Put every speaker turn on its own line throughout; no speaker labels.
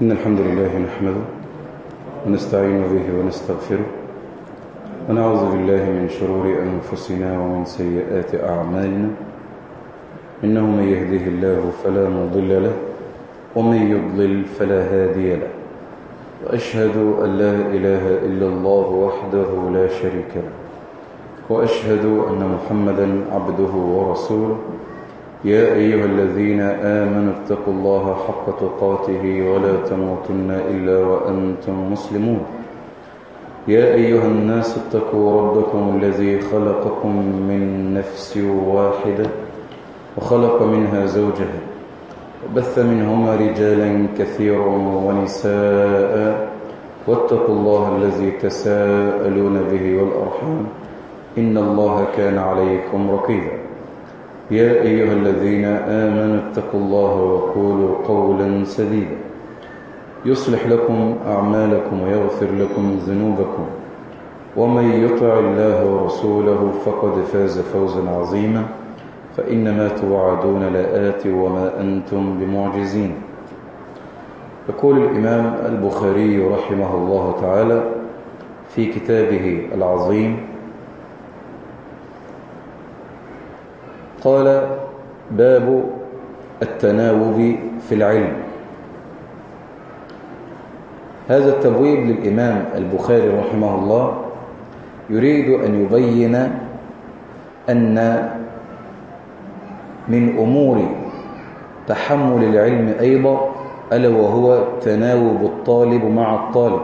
إن الحمد لله نحمده ونستعين به ونستغفره ونعوذ بالله من شرور أنفسنا ومن سيئات أعمالنا إنه من يهده الله فلا مضل له ومن يضلل فلا هادي له وأشهد أن لا إله إلا الله وحده لا شريك له وأشهد أن محمدا عبده ورسوله يا أيها الذين آمنوا اتقوا الله حق تقاته ولا تموتن إلا وأنتم مسلمون يا أيها الناس اتقوا ربكم الذي خلقكم من نفس واحدة وخلق منها زوجها وبث منهما رجالا كثيرا ونساء واتقوا الله الذي تساءلون به والأرحام إن الله كان عليكم رقيبا يا أيها الذين آمنوا اتقوا الله وقولوا قولا سديدا يصلح لكم أعمالكم ويغفر لكم ذنوبكم ومن يطع الله ورسوله فقد فاز فوزا عظيما فإنما توعدون لآت وما أنتم بمعجزين. يقول الإمام البخاري رحمه الله تعالى في كتابه العظيم قال: باب التناوب في العلم. هذا التبويب للإمام البخاري رحمه الله يريد أن يبين أن من أمور تحمل العلم أيضا ألا وهو تناوب الطالب مع الطالب.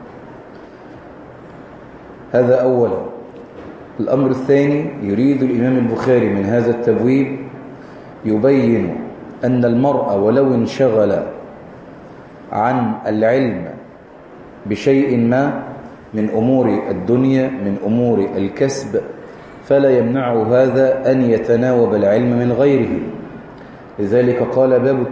هذا أولا. الأمر الثاني يريد الإمام البخاري من هذا التبويب يبين أن المرء ولو انشغل عن العلم بشيء ما من أمور الدنيا من أمور الكسب فلا يمنعه هذا أن يتناوب العلم من غيره. لذلك قال باب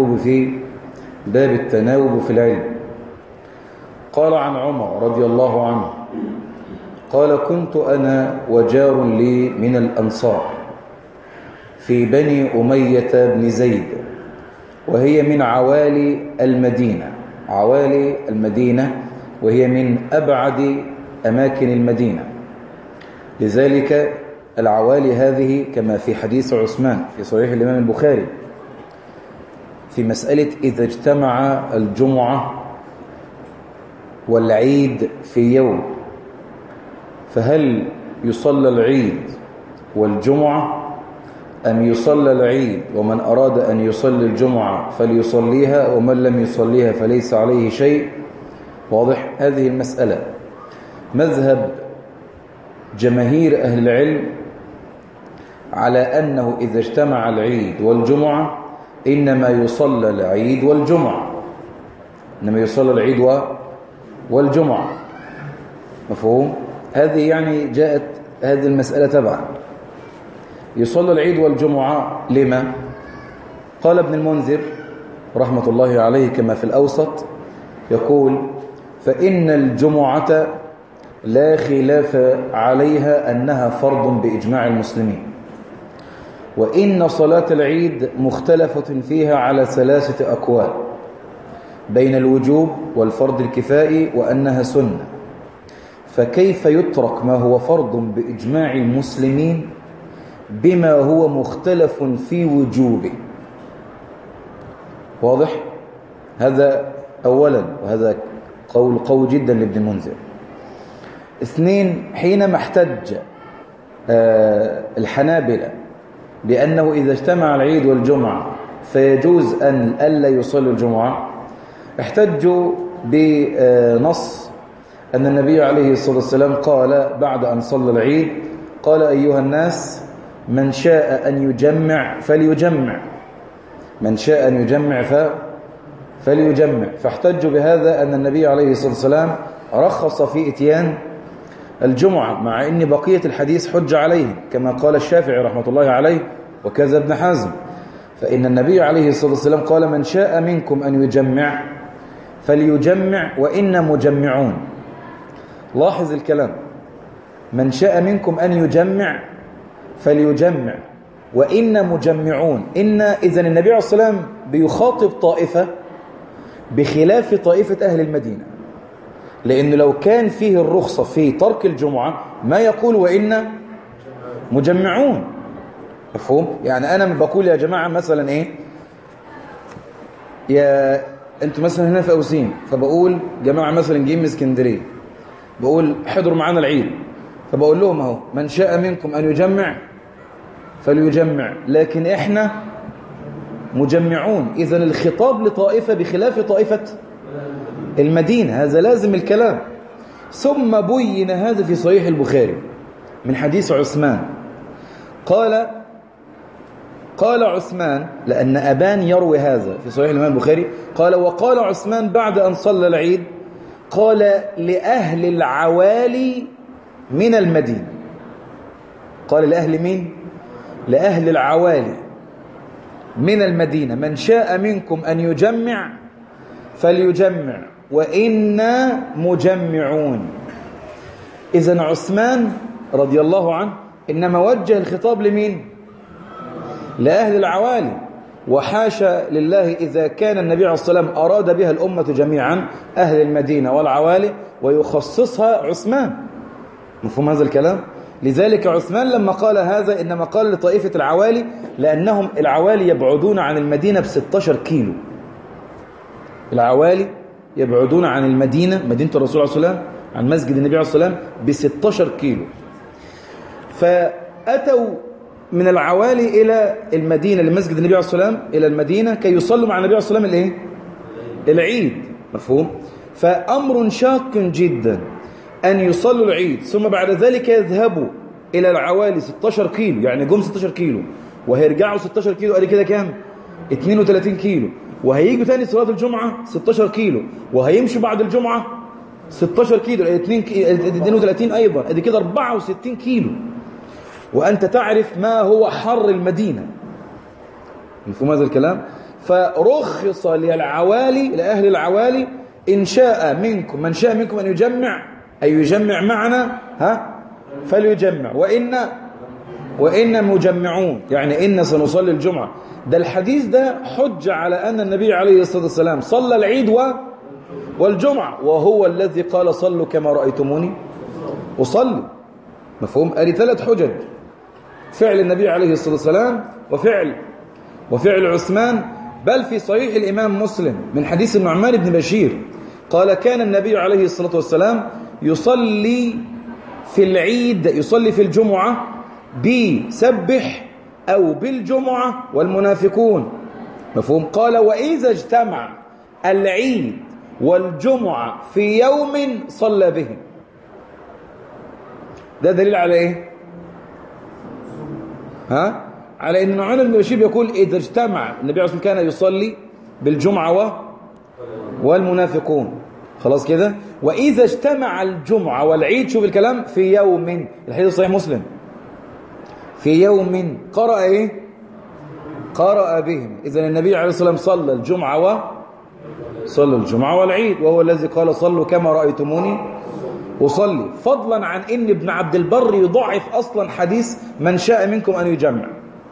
التناوب في العلم. قال عن عمر رضي الله عنه قال: كنت أنا وجار لي من الأنصار في بني أمية بن زيد وهي من عوالي المدينة وهي من أبعد أماكن المدينة. لذلك العوالي هذه كما في حديث عثمان في صحيح الإمام البخاري في مسألة إذا اجتمع الجمعة والعيد في يوم فهل يصلى العيد والجمعة أم يصلى العيد ومن أراد أن يصلي الجمعة فليصليها ومن لم يصليها فليس عليه شيء. واضح؟ هذه المسألة مذهب جماهير أهل العلم على أنه إذا اجتمع العيد والجمعة إنما يصلى العيد والجمعة. مفهوم؟ هذه يعني جاءت هذه المسألة تبعا. يصلى العيد والجمعة لما؟ قال ابن المنذر رحمة الله عليه كما في الأوسط يقول: فإن الجمعة لا خلاف عليها أنها فرض بإجماع المسلمين، وإن صلاة العيد مختلفة فيها على 3 أقوال بين الوجوب والفرض الكفائي وأنها سنة، فكيف يترك ما هو فرض بإجماع المسلمين بما هو مختلف في وجوبه؟ واضح؟ هذا أولا، وهذا قول قوي جدا لابن المنذر. 2، حينما احتج الحنابلة بأنه إذا اجتمع العيد والجمعة فيجوز أن ألا يصلي الجمعة، احتجوا بنص أن النبي عليه الصلاة والسلام قال بعد أن صلى العيد قال: أيها الناس من شاء أن يجمع فليجمع، من شاء أن يجمع فليجمع. فاحتجوا بهذا أن النبي عليه الصلاة والسلام رخص في إتيان الجمعة، مع أن بقية الحديث حج عليه كما قال الشافعي رحمة الله عليه وكذا ابن حزم. فإن النبي عليه الصلاة والسلام قال: من شاء منكم أن يجمع فليجمع وإنا مجمعون. لاحظ الكلام: من شاء منكم أن يجمع فليجمع وإنا مجمعون. إذن النبي عليه الصلاة والسلام بيخاطب طائفة
بخلاف طائفة أهل المدينة، لأنه لو كان فيه الرخصة في ترك الجمعة ما يقول وإن مجمعون. مفهوم؟ يعني أنا بقول يا جماعة مثلا إيه، يا أنتوا مثلا هنا في أوسين، فبقول جماعة مثلا جايين من اسكندرية، بقول حضروا معانا العيد، فبقول لهم اهو من شاء منكم أن يجمع فليجمع، لكن إحنا مجمعون. إذن الخطاب لطائفة بخلاف طائفة المدينة، هذا لازم الكلام. ثم بين هذا في صحيح البخاري من حديث عثمان، قال عثمان، لأن أبان يروي هذا في صحيح الإمام البخاري، قال وقال عثمان بعد أن صلى العيد، قال لأهل العوالي من المدينة. قال لأهل مين؟ لأهل العوالي من المدينة من شاء منكم أن يجمع فليجمع وإنا مجمعون. إذن عثمان رضي الله عنه إنما وجه الخطاب لمين؟ لأهل العوالي. وحاشا لله إذا كان النبي عليه الصلاة والسلام أراد بها الأمة جميعا أهل المدينة والعوالي ويخصصها عثمان. مفهوم هذا الكلام؟ لذلك عثمان لما قال هذا إنما قال لطائفة العوالي، لأنهم العوالي يبعدون عن المدينة ب16 كيلو. العوالي يبعدون عن المدينة، مدينة الرسول عليه الصلاة والسلام، عن مسجد النبي عليه الصلاة والسلام ب16 كيلو. فأتوا من العوالي إلى المدينة، لمسجد النبي عليه الصلاة والسلام، إلى المدينة كي يصلوا مع النبي عليه الصلاة والسلام الإيه؟ العيد. مفهوم؟ فأمر شاق جدا أن يصلوا العيد ثم بعد ذلك يذهبوا إلى العوالي 16 كيلو، يعني جم 16 كيلو وهيرجعوا 16 كيلو، قال كده كام؟ 32 كيلو، وهيجوا تاني صلاة الجمعة 16 كيلو، وهيمشوا بعد الجمعة 16 كيلو، 32 أيضا، ادي كده 64 كيلو. وأنت تعرف ما هو حر المدينة. مفهوم هذا الكلام؟ فرخص للعوالي، لأهل العوالي، إن شاء منكم من شاء منكم أن يجمع، أي يجمع معنا فليجمع وإن مجمعون، يعني إن سنصلي الجمعة. ده الحديث ده حجة على أن النبي عليه الصلاة والسلام صلى العيد والجمعة، وهو الذي قال صلوا كما رأيتموني أصلي. مفهوم؟ قال 3 حجج: فعل النبي عليه الصلاة والسلام، وفعل عثمان. بل في صحيح الإمام مسلم من حديث النعمان بن بشير قال كان النبي عليه الصلاة والسلام يصلي في العيد، يصلي في الجمعة بسبح أو بالجمعة والمنافقون. مفهوم؟ قال وإذا اجتمع العيد والجمعة في يوم صلى بهم. ده دليل على إيه؟ على أن نعمان بن بشير يقول إذا اجتمع النبي عليه الصلاة والسلام كان يصلي بالجمعة والمنافقون. خلاص كده. وإذا اجتمع الجمعة والعيد، شوف الكلام، في يوم، الحديث صحيح مسلم، في يوم قرأ إيه؟ قرأ بهم. إذن النبي عليه الصلاة والسلام صلى الجمعة والعيد، وهو الذي قال صلوا كما رأيتموني أصلي. فضلا عن إن ابن عبد البر يضعف أصلا حديث من شاء منكم أن يجمع.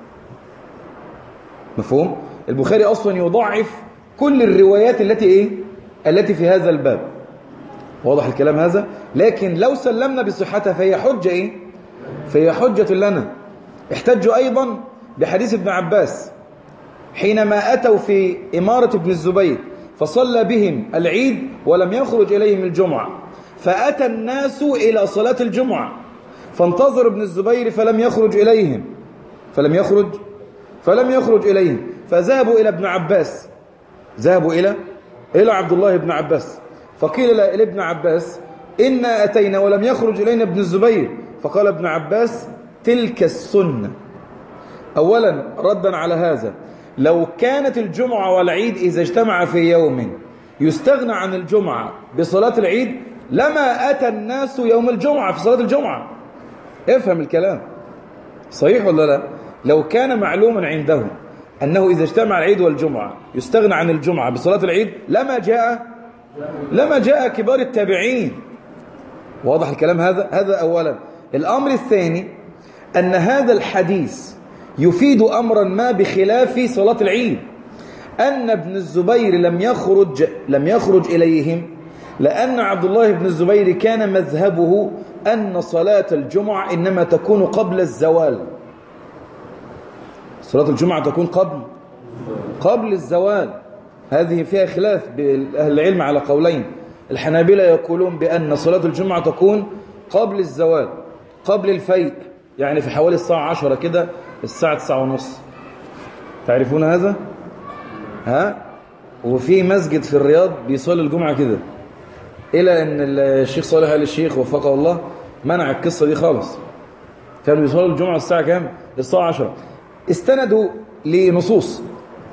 مفهوم؟ البخاري أصلا يضعف كل الروايات التي في هذا الباب. واضح الكلام هذا؟ لكن لو سلمنا بصحتها فهي حجة فهي حجة لنا. احتجوا أيضا بحديث ابن عباس حينما أتوا في إمارة ابن الزبير فصلى بهم العيد ولم يخرج إليهم الجمعة، فأتى الناس إلى صلاة الجمعة فانتظر ابن الزبير فلم يخرج إليهم، فذهبوا إلى ابن عباس، ذهبوا إلى عبد الله بن عباس، فقيل لابن عباس إنا أتينا ولم يخرج إلينا ابن الزبير، فقال ابن عباس تلك السنة. أولا ردا على هذا، لو كانت الجمعة والعيد إذا اجتمع في يوم يستغنى عن الجمعة بصلاة العيد لما أتى الناس يوم الجمعة في صلاة الجمعة. افهم الكلام صحيح ولا لا؟ لو كان معلوما عندهم أنه إذا اجتمع العيد والجمعة يستغنى عن الجمعة بصلاة العيد لما جاء كبار التابعين. واضح الكلام هذا أولا. الأمر الثاني أن هذا الحديث يفيد أمرا ما بخلاف صلاة العيد، أن ابن الزبير لم يخرج إليهم لأن عبد الله بن الزبير كان مذهبه أن صلاة الجمعة إنما تكون قبل الزوال. صلاة الجمعة تكون قبل الزوال. هذه فيها خلاف بأهل العلم على قولين. الحنابلة يقولون بأن صلاة الجمعة تكون قبل الزوال، قبل الفيء، يعني في حوالي الساعة 10 كده، الساعة 9:30. تعرفون هذا؟ وفي مسجد في الرياض بيصلي الجمعة كده، إلى أن الشيخ صالح آل الشيخ وفقه الله منع القصة دي خالص. كانوا يصلوا الجمعة الساعة كام؟ الساعة 10. استندوا لنصوص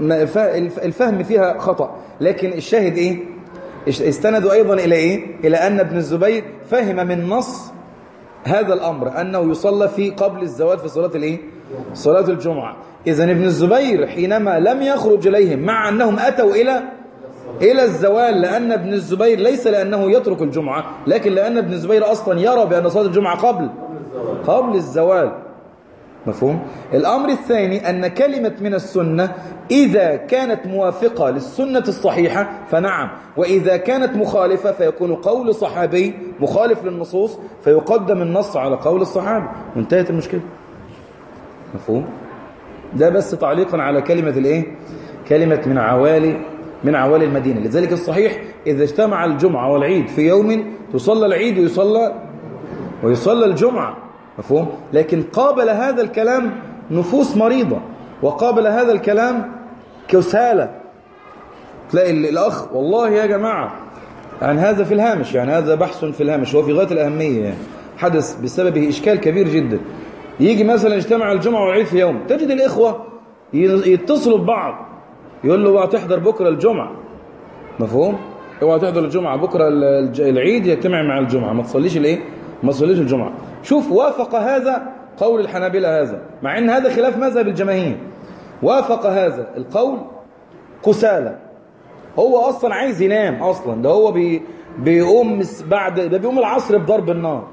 الفهم فيها خطأ، لكن الشاهد إيه؟ استندوا أيضا إلى إيه؟ إلى أن ابن الزبير فهم من نص هذا الأمر أنه يصلى في قبل الزوال في صلاة الإيه؟ صلاة الجمعة. إذن ابن الزبير حينما لم يخرج إليهم مع أنهم أتوا إلى الزوال، لأن ابن الزبير ليس لأنه يترك الجمعة، لكن لأن ابن الزبير أصلا يرى بأن صلاة الجمعة قبل الزوال. مفهوم؟ الأمر الثاني أن كلمة من السنة إذا كانت موافقة للسنة الصحيحة فنعم، وإذا كانت مخالفة فيكون قول صحابي مخالف للنصوص فيقدم النص على قول الصحابي، وانتهت المشكلة. مفهوم؟ ده بس تعليقا على كلمة الإيه؟ كلمة من عوالي المدينة. لذلك الصحيح إذا اجتمع الجمعة والعيد في يوم تصلى العيد ويصلى الجمعة. مفهوم؟ لكن قابل هذا الكلام نفوس مريضة، وقابل هذا الكلام كسالى. تلاقي الأخ والله يا جماعة عن هذا في الهامش، يعني هذا بحث في الهامش هو في غاية الأهمية، يعني حدث بسببه إشكال كبير جدا. يجي مثلا اجتمع الجمعة والعيد في يوم، تجد الإخوة يتصلوا ببعض، يقول له اوعى تحضر بكرة الجمعة. مفهوم؟ اوعى تحضر الجمعة بكرة العيد يجتمع مع الجمعة، ما تصليش الجمعة. شوف، وافق هذا قول الحنابلة هذا، مع ان هذا خلاف مذهب الجماهير. وافق هذا القول كسالى، هو اصلا عايز ينام اصلا، ده هو بيقوم بيقوم العصر بضرب النار.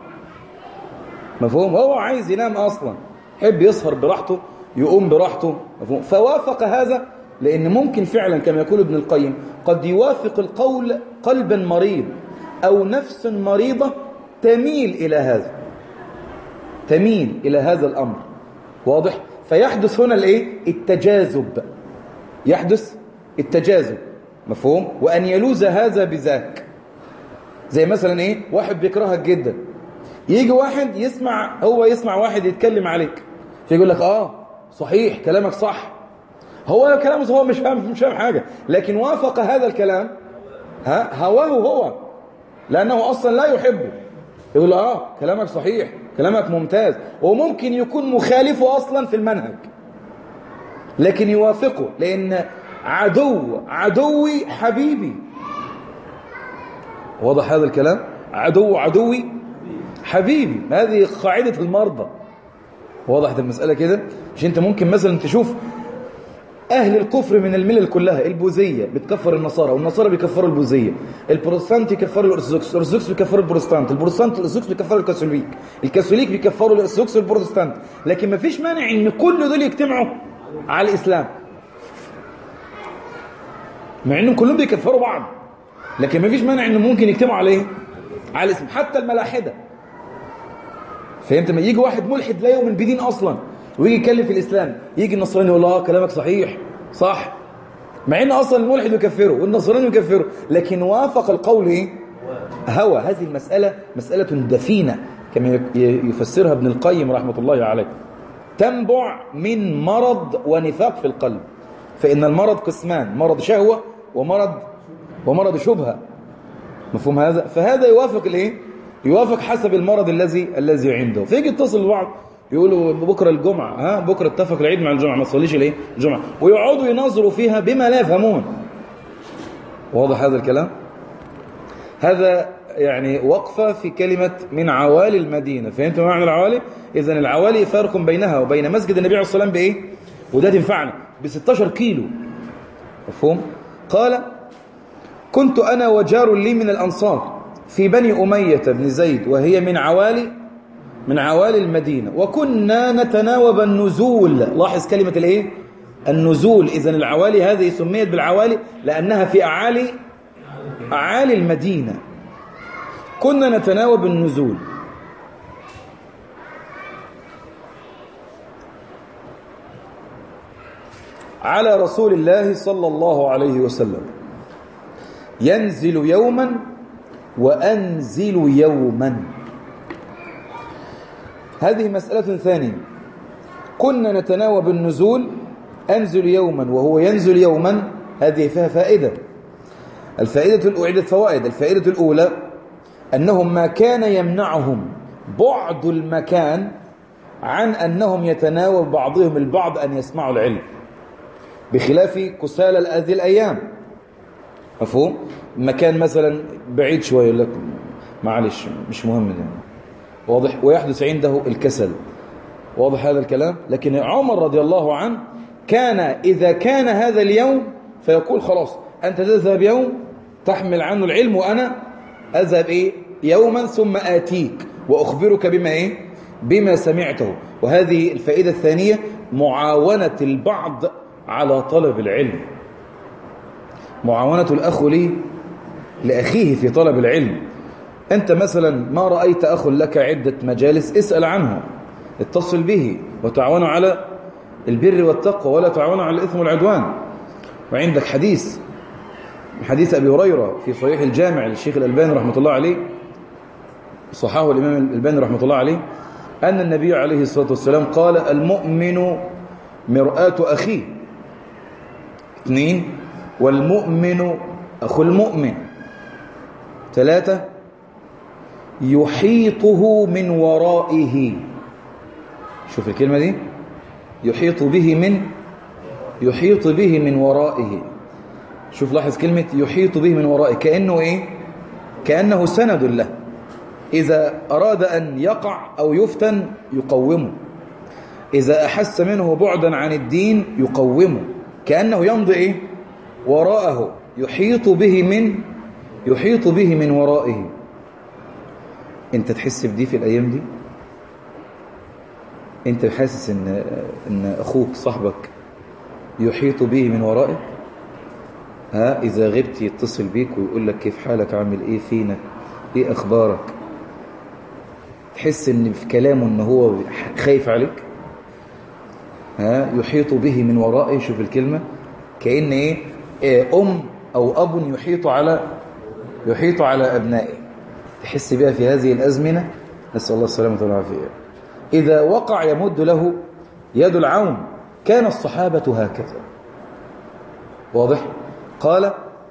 مفهوم؟ هو عايز ينام اصلا، يحب يسهر براحته، يقوم براحته. مفهوم؟ فوافق هذا لان ممكن فعلا كما يقول ابن القيم قد يوافق القول قلبا مريض او نفس مريضة تميل إلى هذا الأمر. واضح؟ فيحدث هنا التجاذب. مفهوم؟ وأن يلوز هذا بذاك. زي مثلا واحد بيكرهك جدا، يجي واحد يسمع واحد يتكلم عليك، فيقول لك صحيح كلامك صح. هو كلامه هو مش فاهم حاجة، لكن وافق هذا الكلام هواه هو، لأنه أصلا لا يحبه. يقول له كلامك صحيح، كلامك ممتاز، وممكن يكون مخالفه أصلا في المنهج، لكن يوافقه لأن عدوي حبيبي. واضح هذا الكلام؟ عدوي حبيبي، هذه قاعدة المرضى. وضحت المسألة كده؟ مش انت ممكن مثلا تشوف أهل الكفر من الملل كلها، البوذية بتكفر النصارى، والنصارى بيكفروا البوذية، البروتستانت يكفروا الأرثوذكس بيكفروا البروتستانت، الأرثوذكس بيكفروا الكاثوليك بيكفروا الأرثوذكس والبروتستانت. لكن ما فيش مانع إن كل دول يجتمعوا على الإسلام، مع إنهم كلهم بيكفروا بعض، لكن ما فيش مانع إنهم ممكن يجتمعوا على الإسلام. حتى الملاحدة، فهمت؟ ما يجي واحد ملحد لا يؤمن بدين أصلا ويجي يتكلم في الإسلام، يجي النصراني يقول له كلامك صحيح صح، مع ان اصلا الملحد يكفره والنصراني يكفره، لكن وافق القول هوى. هذه المسألة مسألة دفينة كما يفسرها ابن القيم رحمة الله عليه، تنبع من مرض ونفاق في القلب. فإن المرض قسمان، مرض شهوة ومرض شبهة. مفهوم هذا؟ فهذا يوافق حسب المرض الذي عنده. فيجي يتصل ببعض يقولوا بكرة الجمعة، بكرة اتفق العيد مع الجمعة، ما تصليش الجمعة، ويقعدوا ينظروا فيها بما لا يفهمون. واضح هذا الكلام؟ هذا يعني وقفة في كلمة من عوالي المدينة. فهمتم معنى العوالي؟ إذن العوالي فرق بينها وبين مسجد النبي عليه الصلاة والسلام وده تنفعنا 16 كيلو. مفهوم؟ قال: كنت أنا وجار لي من الأنصار في بني أمية بن زيد، وهي من عوالي المدينة، وكنا نتناوب النزول. لاحظ كلمة النزول. إذن العوالي هذه سميت بالعوالي لأنها في أعالي المدينة. كنا نتناوب النزول. على رسول الله صلى الله عليه وسلم، ينزل يوما وأنزل يوما. هذه مسألة ثانية. كنا نتناوب النزول، أنزل يوما وهو ينزل يوما، هذه فيها فائدة. الفائدة أعدت فوائد. الفائدة الأولى أنهم ما كان يمنعهم بعد المكان عن أنهم يتناوب بعضهم البعض أن يسمعوا العلم، بخلاف كسالى هذه الأيام. مفهوم؟ مكان مثلا بعيد شوية لك معلش مش مهم يعني. واضح؟ ويحدث عنده الكسل. واضح هذا الكلام؟ لكن عمر رضي الله عنه كان إذا كان هذا اليوم فيقول خلاص أنت تذهب يوم تحمل عنه العلم وأنا أذهب يوما ثم آتيك وأخبرك بما سمعته. وهذه الفائدة الثانية، معاونة البعض على طلب العلم، معاونة الأخ لأخيه في طلب العلم. أنت مثلا ما رأيت أخ لك عدة مجالس، اسأل عنه، اتصل به، وتعاونوا على البر والتقوى ولا تعاونوا على الإثم والعدوان. وعندك حديث أبي هريرة في صحيح الجامع للشيخ الألباني رحمة الله عليه، صححه الإمام الألباني رحمة الله عليه، أن النبي عليه الصلاة والسلام قال: المؤمن مرآة أخيه. 2، والمؤمن أخو المؤمن. 3، يحيطه من ورائه. شوف الكلمة دي، يحيط به من ورائه. شوف لاحظ كلمة يحيط به من ورائه، كأنه كأنه سند له. إذا أراد أن يقع أو يفتن يقومه، إذا أحس منه بعدا عن الدين يقومه، كأنه يمضي وراءه، يحيط به من ورائه. أنت تحس بدي في الأيام دي؟ أنت حاسس إن أخوك صاحبك يحيط به من ورائك؟ إذا غبت يتصل بيك ويقول لك كيف حالك، عامل إيه، فينك، إيه أخبارك؟ تحس إن في كلامه إن هو خايف عليك. يحيط به من ورائه. شوف الكلمة، كأن أم أو أب يحيط على أبنائه. تحس بها في هذه الأزمنة. نسأل الله السلامة والعافية. إذا وقع يمد له يد العون. كان الصحابة هكذا. واضح؟ قال: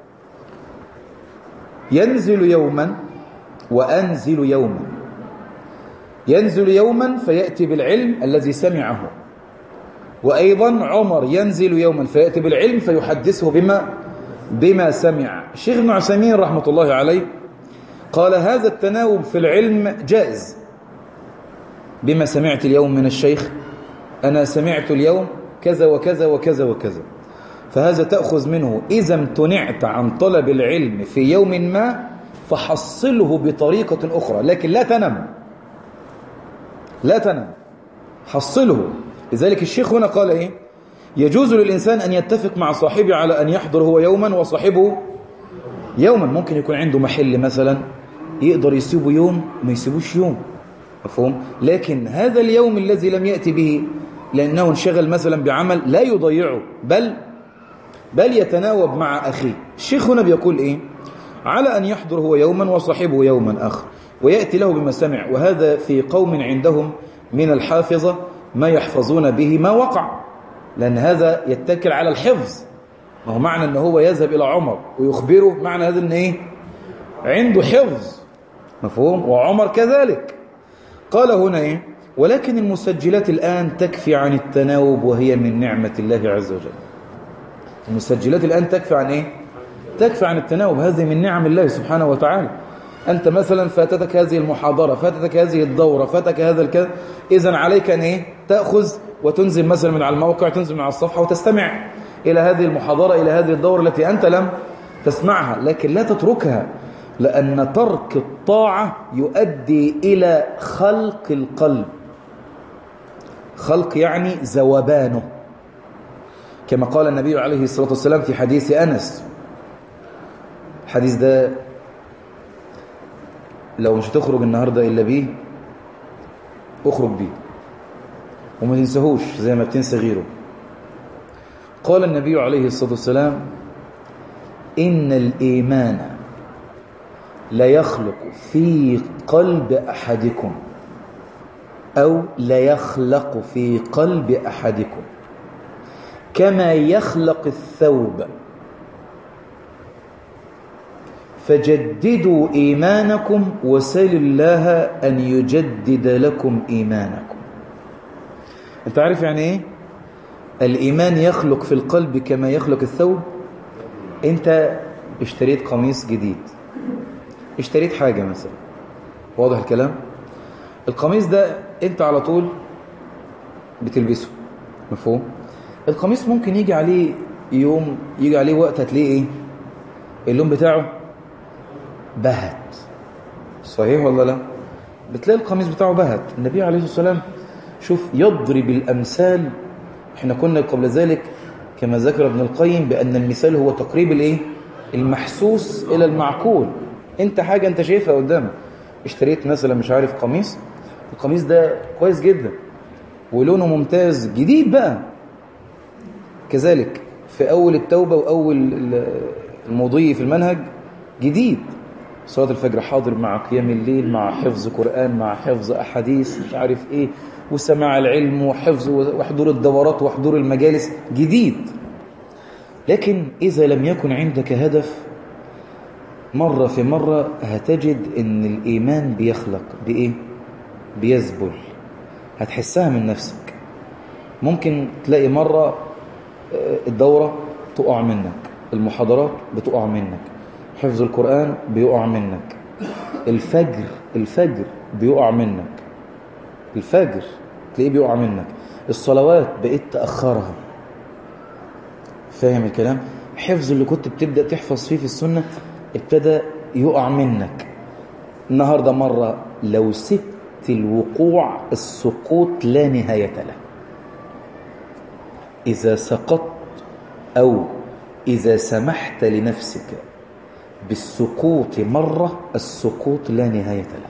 ينزل يوما وأنزل يوما. ينزل يوما فيأتي بالعلم الذي سمعه، وأيضا عمر ينزل يوما فيأتي بالعلم فيحدثه بما سمع. الشيخ ابن عثيمين رحمة الله عليه قال: هذا التناوب في العلم جائز. بما سمعت اليوم من الشيخ، أنا سمعت اليوم كذا وكذا وكذا وكذا، فهذا تأخذ منه إذا امتنعت عن طلب العلم في يوم ما فحصله بطريقة أخرى، لكن لا تنم، حصله. لذلك الشيخ هنا قال يجوز للإنسان أن يتفق مع صاحبه على أن يحضر هو يوما وصاحبه يوما. ممكن يكون عنده محل مثلا يقدر يسيبه يوم وما يسيبوش يوم، مفهوم؟ لكن هذا اليوم الذي لم يأتي به لأنه انشغل مثلا بعمل لا يضيعه، بل يتناوب مع أخيه. الشيخ هنا بيقول على أن يحضر هو يوما وصاحبه يوما آخر، ويأتي له بما سمع. وهذا في قوم عندهم من الحافظة ما يحفظون به ما وقع، لأن هذا يتكل على الحفظ. ما هو معنى أنه هو يذهب إلى عمر ويخبره، معنى هذا أنه عنده حفظ، مفهوم؟ وعمر كذلك. قال هنا ولكن المسجلات الآن تكفي عن التناوب، وهي من نعمة الله عز وجل. المسجلات الآن تكفي عن تكفي عن التناوب، هذه من نعم الله سبحانه وتعالى. أنت مثلا فاتتك هذه المحاضرة، فاتتك هذه الدورة، فاتك هذا الكذا، إذن عليك أن تأخذ وتنزل مثلا من على الموقع، تنزل من على الصفحة وتستمع إلى هذه المحاضرة، إلى هذه الدورة التي أنت لم تسمعها، لكن لا تتركها، لأن ترك الطاعة يؤدي إلى خلق القلب. خلق يعني ذوبانه. كما قال النبي عليه الصلاة والسلام في حديث أنس. الحديث ده لو مش هتخرج النهاردة إلا بيه اخرج بيه وما تنسهوش زي ما بتنسى غيره. قال النبي عليه الصلاة والسلام: إن الإيمان لا يخلق في قلب أحدكم، أو لا يخلق في قلب أحدكم كما يخلق الثوب، فجددوا إيمانكم وسلوا الله أن يجدد لكم إيمانكم. أنت عارف يعني إيه الإيمان يخلق في القلب كما يخلق الثوب؟ أنت اشتريت قميص جديد، اشتريت حاجة مثلا، واضح الكلام؟ القميص ده أنت على طول بتلبسه، مفهوم؟ القميص ممكن يجي عليه يوم، يجي عليه وقت هتلاقيه إيه؟ اللون بتاعه بهت، صحيح ولا لا؟ بتلاقي القميص بتاعه بهت. النبي عليه الصلاة والسلام شوف يضرب الأمثال. احنا كنا قبل ذلك كما ذكر ابن القيم بأن المثال هو تقريب الايه؟ المحسوس إلى المعقول. انت حاجة انت شايفها قدامك، اشتريت مثلا مش عارف قميص، القميص ده كويس جدا ولونه ممتاز جديد بقى. كذلك في أول التوبة وأول المضي في المنهج جديد، صلاة الفجر حاضر مع قيام الليل مع حفظ قرآن مع حفظ أحاديث مش عارف إيه وسماع العلم وحفظ وحضور الدورات وحضور المجالس جديد. لكن إذا لم يكن عندك هدف، مرة في مرة هتجد إن الإيمان بيخلق بإيه؟ بيذبل، هتحسها من نفسك. ممكن تلاقي مرة الدورة تقع منك، المحاضرات بتقع منك، حفظ القرآن بيقع منك، الفجر بيقع منك، الفجر تلاقيه بيقع منك، الصلوات بقيت تأخرها، فاهم الكلام؟ حفظ اللي كنت بتبدأ تحفظ فيه في السنة ابتدى يقع منك. النهاردة مرة لو سبت الوقوع السقوط لا نهاية له. إذا سقطت أو إذا سمحت لنفسك بالسقوط مرة، السقوط لا نهاية له،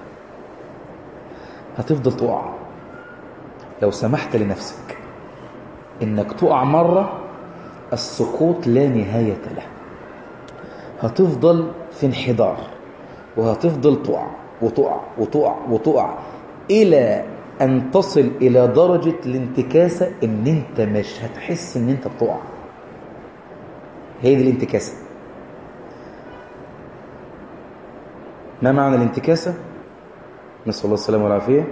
هتفضل تقع. لو سمحت لنفسك إنك تقع مرة، السقوط لا نهاية له، هتفضل في انحدار وهتفضل تقع وتقع وتقع وتقع إلى أن تصل إلى درجة الانتكاسة إن أنت مش هتحس إن أنت بتقع. هي دي الانتكاسة. ما معنى الانتكاسة؟ نسأل الله السلامة والعافية.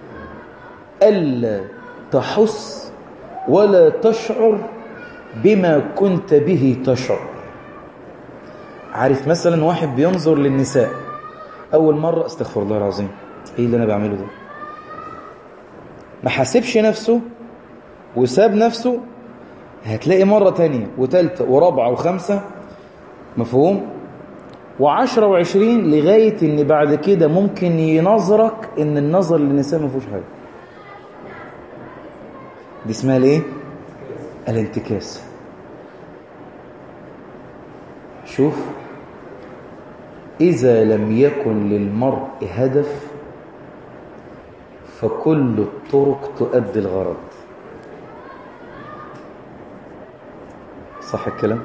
ألا تحس ولا تشعر بما كنت به تشعر. عارف مثلا واحد بينظر للنساء أول مرة، استغفر الله العظيم إيه اللي أنا بعمله ده، ما حاسبش نفسه وساب نفسه، هتلاقي مرة تانية وتالتة ورابعة وخمسة، مفهوم؟ و10 و20 لغاية ان بعد كده ممكن ينظرك ان النظر للنساء ما فيهوش حاجة. دي اسمها الايه؟ الانتكاس. شوف، إذا لم يكن للمرء هدف فكل الطرق تؤدي الغرض. صح الكلام؟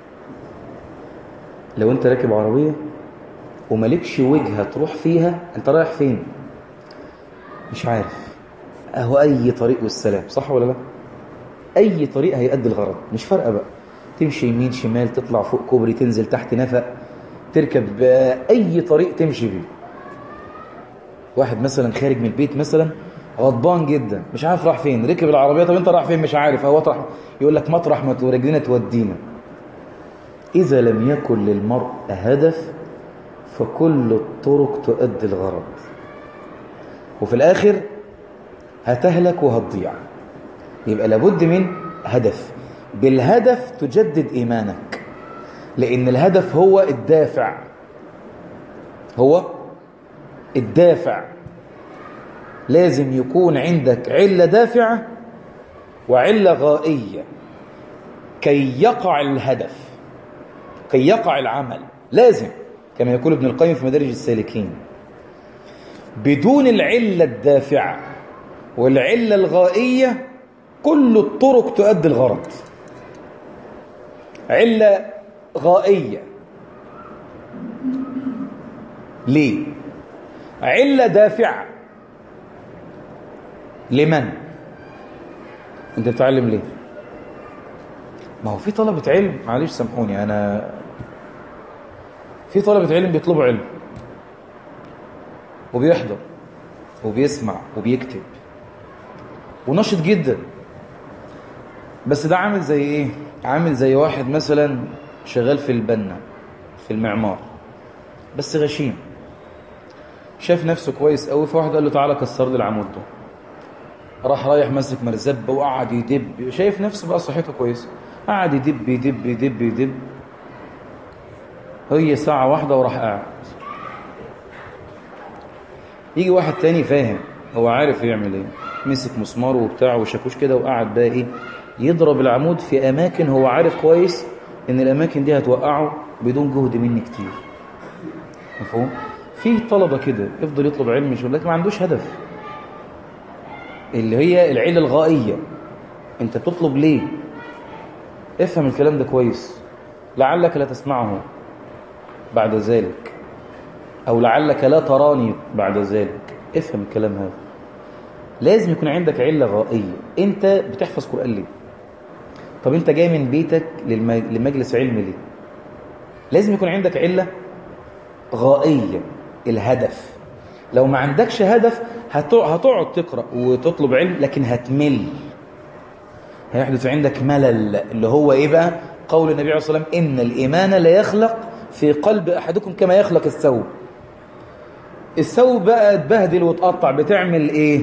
لو انت راكب عربية ومالكش وجهة تروح فيها، انت رايح فين؟ مش عارف، اهو اي طريق والسلام، صح ولا لا؟ اي طريق هيؤدي الغرض، مش فارقة بقى تمشي يمين شمال، تطلع فوق كوبري، تنزل تحت نفق، تركب اي طريق تمشي بيه. واحد مثلا خارج من البيت مثلا غضبان جدا مش عارف راح فين، ركب العربية، طب انت راح فين؟ مش عارف، هو طرح، يقول لك مطرح ما رجلنا تودينا. إذا لم يكن للمرء هدف فكل الطرق تؤدي الغرض، وفي الآخر هتهلك وهتضيع. يبقى لابد من هدف، بالهدف تجدد إيمانك، لأن الهدف هو الدافع، هو الدافع. لازم يكون عندك علة دافعة وعلة غائية. كي يقع الهدف، كي يقع العمل، لازم كما يقول ابن القيم في مدارج السالكين، بدون العلة الدافعة والعلة الغائية كل الطرق تؤدي الغرض. علة غائية ليه؟ علة دافعة لمن؟ انت بتعلم ليه؟ ما هو في طلبة علم، معلش سامحوني، انا في طلبة علم بيطلبوا علم وبيحضر وبيسمع وبيكتب ونشط جدا، بس ده عامل زي ايه؟ عامل زي واحد مثلا شغال في البنا في المعمار بس غشيم، شاف نفسه كويس قوي، فواحد قال له تعالى كسر لي العمود ده، راح رايح ماسك مرزبه وقعد يدب، شايف نفسه بقى صحته كويسه، قعد يدب يدب يدب يدب، هي ساعه واحده وراح قاعد. يجي واحد تاني فاهم، هو عارف يعمل ايه، مسك مسماره وبتاع وشاكوش كده وقعد بقى ايه يضرب العمود في اماكن هو عارف كويس ان الاماكن دي هتوقعه بدون جهد مني كتير. مفهوم؟ في طلبه كده يفضل يطلب علم يقول لك ما عندوش هدف، اللي هي العله الغائيه. انت بتطلب ليه؟ افهم الكلام ده كويس، لعلك لا تسمعه بعد ذلك، او لعلك لا تراني بعد ذلك. افهم الكلام هذا، لازم يكون عندك عله غائيه. انت بتحفظ قرآن ليه؟ طب انت جاي من بيتك لمجلس علم ليه؟ لازم يكون عندك عله غائيه، الهدف. لو ما عندكش هدف هتقعد تقرأ وتطلب علم لكن هتمل، هيحدث عندك ملل، اللي هو ايه بقى؟ قول النبي عليه الصلاة والسلام إن الإيمان لا يخلق في قلب أحدكم كما يخلق الثوب. الثوب بقى اتبهدل وتقطع، بتعمل ايه؟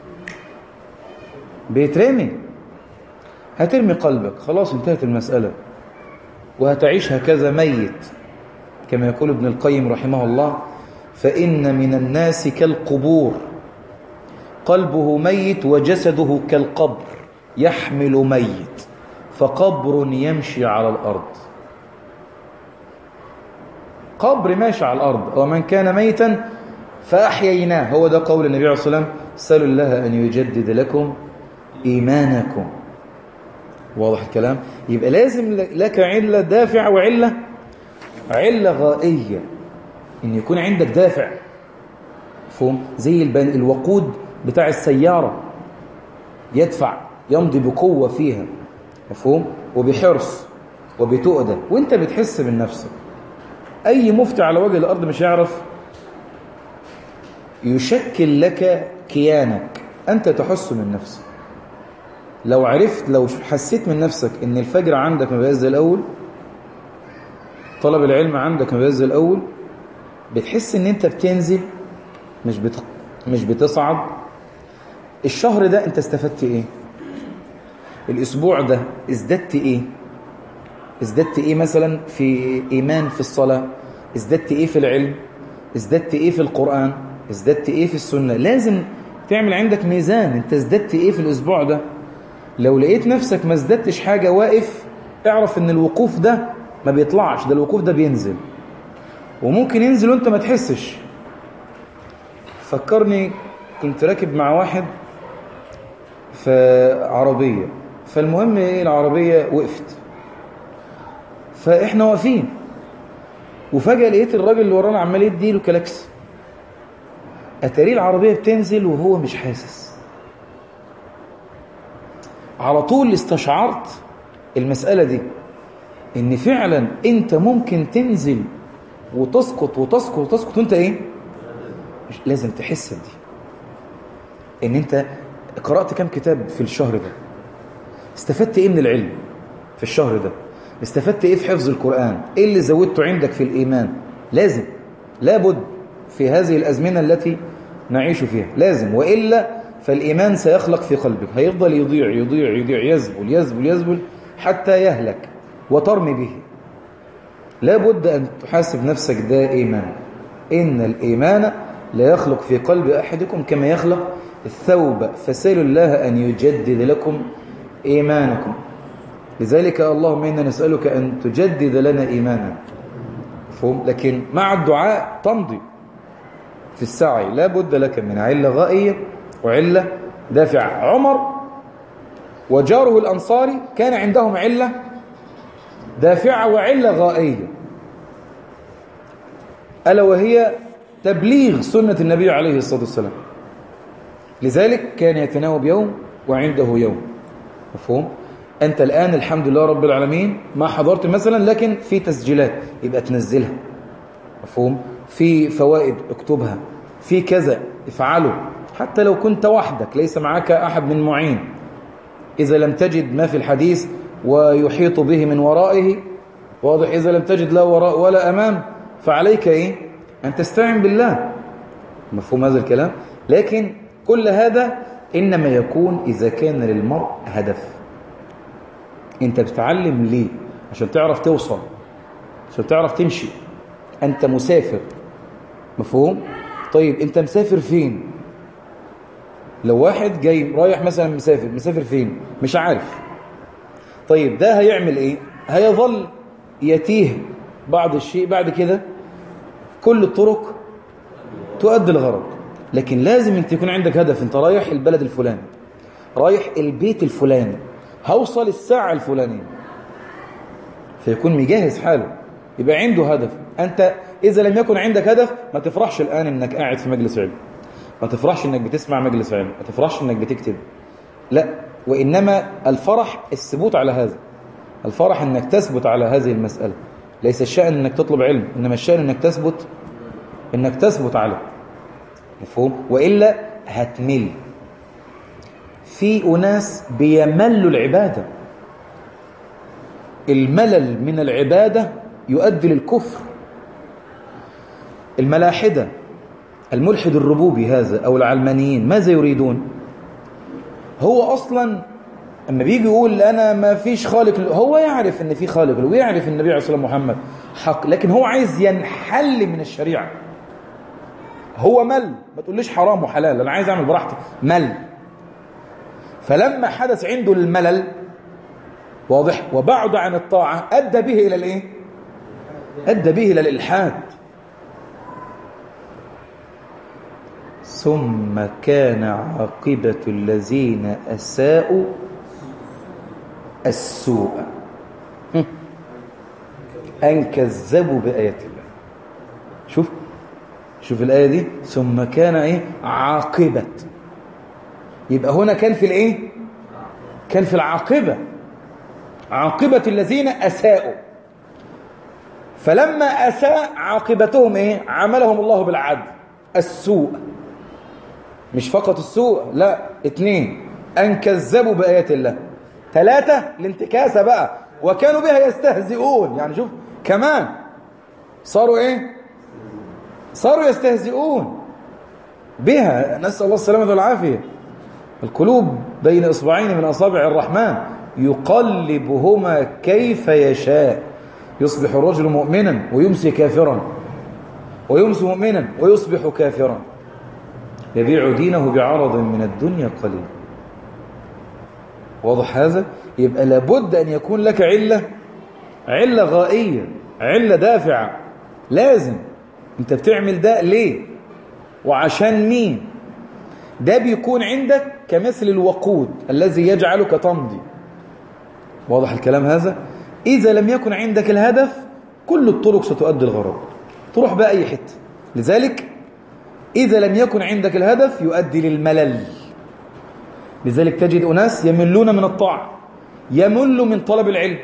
بيترمي، هترمي قلبك، خلاص انتهت المسألة، وهتعيش هكذا ميت، كما يقول ابن القيم رحمه الله فإن من الناس كالقبور قلبه ميت وجسده كالقبر يحمل ميت فقبر يمشي على الأرض. قبر ماشي على الأرض، ومن كان ميتا فأحييناه، هو ده قول النبي عليه الصلاة والسلام سألوا الله أن يجدد لكم إيمانكم. واضح الكلام؟ يبقى لازم لك علة دافع وعلة غائية، إن يكون عندك دافع. مفهوم؟ زي الوقود بتاع السيارة، يدفع، يمضي بقوة فيها، مفهوم؟ وبحرص وبتؤدى، وانت بتحس من نفسك. أي مفتي على وجه الأرض مش يعرف يشكل لك كيانك، أنت تحس من نفسك. لو عرفت، لو حسيت من نفسك إن الفجر عندك ما بقاش زي الأول، طلب العلم عندك ما بقاش زي الأول، بتحس إن أنت بتنزل مش بتصعد. الشهر ده أنت استفدت إيه؟ الأسبوع ده ازددت إيه؟ ازددت إيه مثلا في إيمان في الصلاة؟ ازددت إيه في العلم؟ ازددت إيه في القرآن؟ ازددت إيه في السنة؟ لازم تعمل عندك ميزان، أنت ازددت إيه في الأسبوع ده؟ لو لقيت نفسك ما ازددتش حاجة، واقف، اعرف إن الوقوف ده ما بيطلعش، ده الوقوف ده بينزل، وممكن ينزل وأنت ما تحسش. فكرني كنت راكب مع واحد في عربية، فالمهم إيه، العربية وقفت، فإحنا واقفين، وفجأة لقيت الراجل اللي ورانا عمال يديله كلاكس، أتاري العربية بتنزل وهو مش حاسس. على طول استشعرت المسألة دي، إن فعلا أنت ممكن تنزل وتسقط وتسقط وتسقط وأنت إيه؟ مش لازم تحس دي، إن أنت قرأت كم كتاب في الشهر ده، استفدت إيه من العلم في الشهر ده، استفدت إيه في حفظ القرآن، إيه اللي زودته عندك في الإيمان. لازم، لابد في هذه الأزمنة التي نعيش فيها، لازم، وإلا فالإيمان سيخلق في قلبك، هيفضل يضيع يضيع يضيع، يزبل يزبل يزبل حتى يهلك وترمي به. لابد أن تحاسب نفسك دائما، إن الإيمان لا يخلق في قلب أحدكم كما يخلق الثوب، فسألوا الله أن يجدد لكم إيمانكم. لذلك اللهم إنا نسألك أن تجدد لنا إيمانا، مفهوم؟ لكن مع الدعاء تمضي في السعي، لا بد لك من علة غائية وعلة دافعة. عمر وجاره الأنصاري كان عندهم علة دافعة وعلة غائية، ألا وهي تبليغ سنة النبي عليه الصلاة والسلام. لذلك كان يتناوب يوم وعنده يوم، مفهوم؟ أنت الآن الحمد لله رب العالمين ما حضرت مثلا، لكن في تسجيلات يبقى تنزلها، مفهوم؟ في فوائد اكتبها، في كذا افعله، حتى لو كنت وحدك ليس معك أحد من معين. إذا لم تجد ما في الحديث ويحيط به من ورائه، واضح؟ إذا لم تجد لا وراء ولا أمام فعليك إيه؟ أن تستعين بالله، مفهوم هذا الكلام؟ لكن كل هذا إنما يكون إذا كان للمرء هدف. أنت بتتعلم ليه؟ عشان تعرف توصل، عشان تعرف تمشي. أنت مسافر، مفهوم؟ طيب أنت مسافر فين؟ لو واحد جاي رايح مثلا مسافر فين؟ مش عارف. طيب ده هيعمل إيه؟ هيظل يتيه بعض الشيء، بعد كده كل الطرق تؤدي الغرض. لكن لازم أنت يكون عندك هدف. أنت رايح البلد الفلاني، رايح البيت الفلاني، هوصل الساعة الفلانية، فيكون مجهز حاله، يبقى عنده هدف. أنت إذا لم يكن عندك هدف ما تفرحش الآن إنك قاعد في مجلس علم، ما تفرحش إنك بتسمع مجلس علم، ما تفرحش إنك بتكتب، لا. وإنما الفرح الثبوت على هذا، الفرح إنك تثبت على هذه المسألة. ليس الشأن إنك تطلب علم، إنما الشأن إنك تثبت على، مفهوم؟ وإلا هتمل. في أناس بيملوا العبادة، الملل من العبادة يؤدي للكفر. الملاحدة، الملحد الربوبي هذا أو العلمانيين ماذا يريدون؟ هو أصلا أما بيجي يقول أنا ما فيش خالق، هو يعرف أن في خالق ويعرف النبي عليه الصلاة والسلام محمد حق، لكن هو عايز ينحل من الشريعة. هو مل، ما تقوليش حرام وحلال، أنا عايز أعمل براحتي، مل. فلما حدث عنده الملل، واضح، وبعد عن الطاعة، أدى به إلى الإيه؟ أدى به إلى الإلحاد. ثم كان عاقبة الذين أساءوا السوء أن كذبوا بآيات الله. شوف الآية دي، ثم كان إيه؟ عاقبة. يبقى هنا كان في الإيه؟ كان في العاقبة، عاقبة الذين أساءوا. فلما أساء عاقبتهم إيه؟ عملهم الله بالعدل، السوء. مش فقط السوء، لا، 2 أن كذبوا بآيات الله، 3 الانتكاسة بقى، وكانوا بها يستهزئون. يعني شوف كمان صاروا إيه؟ صاروا يستهزئون بها. نسأل الله السلامة والعافية. القلوب بين إصبعين من أصابع الرحمن يقلبهما كيف يشاء، يصبح الرجل مؤمنا ويمسي كافرا، ويمسي مؤمنا ويصبح كافرا، يبيع دينه بعرض من الدنيا قليل. واضح هذا؟ يبقى لابد أن يكون لك علة غائية، علة دافعة. لازم انت بتعمل ده ليه وعشان مين. ده بيكون عندك كمثل الوقود الذي يجعلك تمضي. واضح الكلام هذا؟ إذا لم يكن عندك الهدف كل الطرق ستؤدي الغرض، تروح بقى أي حتة. لذلك إذا لم يكن عندك الهدف يؤدي للملل. لذلك تجد أناس يملون من الطاعة، يملوا من طلب العلم.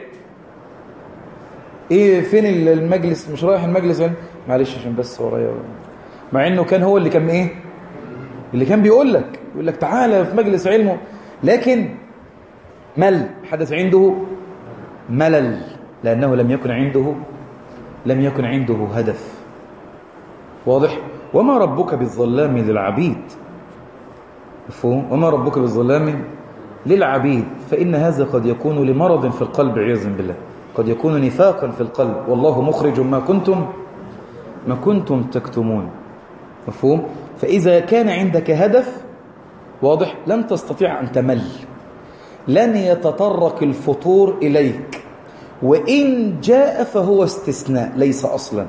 إيه فين المجلس؟ مش رايح المجلس يعني؟ معلش عشان بس ورايا، مع إنه كان هو اللي كان إيه؟ اللي كان بيقول لك تعالى في مجلس علمه، لكن مل، حدث عنده ملل لأنه لم يكن عنده هدف. واضح؟ وما ربك بالظلام للعبيد، مفهوم؟ وما ربك بالظلام للعبيد. فإن هذا قد يكون لمرض في القلب عياذا بالله، قد يكون نفاقا في القلب، والله مخرج ما كنتم تكتمون، مفهوم؟ فإذا كان عندك هدف واضح لن تستطيع أن تمل. لن يتطرق الفطور إليك، وإن جاء فهو استثناء ليس أصلا.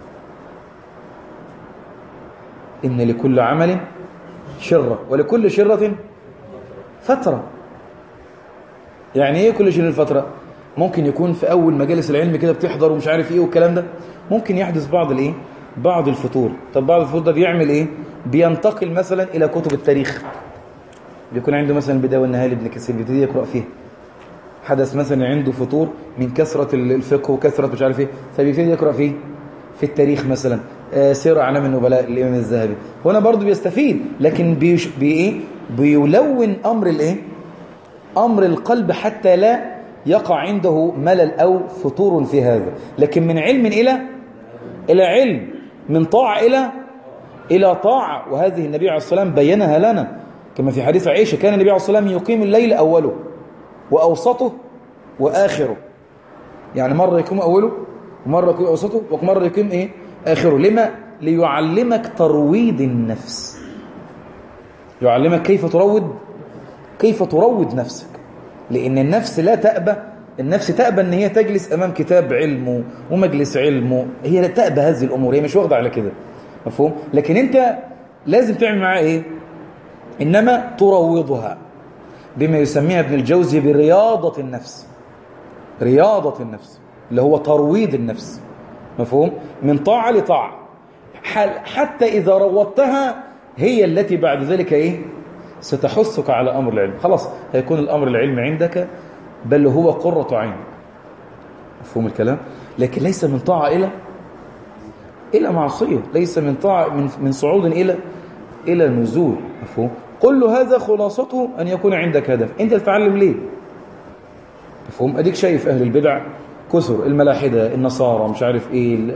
إن لكل عمل شرة ولكل شرة فترة. يعني إيه كل شرة فترة؟ ممكن يكون في أول مجالس العلم كده بتحضر ومش عارف إيه والكلام ده، ممكن يحدث بعض الفطور. طب بعض الفطور ده بيعمل إيه؟ بينتقل مثلا إلى كتب التاريخ، بيكون عنده مثلا البداية والنهاية لابن كثير، بيبتدي يقرأ فيها. حدث مثلا عنده فطور من كثرة الفقه وكثرة مش عارف إيه، فبيبتدي يقرأ فيه في التاريخ مثلا سير أعلام النبلاء الإمام الذهبي. هنا برضو بيستفيد، لكن بيلون أمر القلب حتى لا يقع عنده ملل أو فطور في هذا. لكن من علم إلى علم، من طاعة إلى طاعة. وهذه النبي عليه الصلاة والسلام بينها لنا كما في حديث عائشة: كان النبي عليه الصلاة والسلام يقيم الليل أوله وأوسطه وآخره. يعني مرة يقيم أوله ومرة يقيم أوسطه ومرة يقيم آخره. لما؟ ليعلمك ترويض النفس، يعلمك كيف تروض نفسك. لأن النفس لا تأبى، النفس تأبى أن هي تجلس أمام كتاب علم ومجلس علم، هي لا تأبى هذه الأمور، هي مش واخدة على كده، مفهوم؟ لكن أنت لازم تعمل معها إنما تروضها بما يسميها ابن الجوزي برياضة النفس. رياضة النفس اللي هو ترويض النفس، مفهوم؟ من طاعة لطاعة، حتى إذا روضتها هي التي بعد ذلك ستحثك على أمر العلم. خلاص هيكون الأمر العلم عندك بل هو قرة عين، مفهوم الكلام؟ لكن ليس من طاعة إلى معصية، ليس من طاعة من صعود إلى نزول، مفهوم؟ كل هذا خلاصته أن يكون عندك هدف. أنت تتعلم ليه؟ مفهوم؟ أديك شايف أهل البدع كثر، الملاحدة، النصارى، مش عارف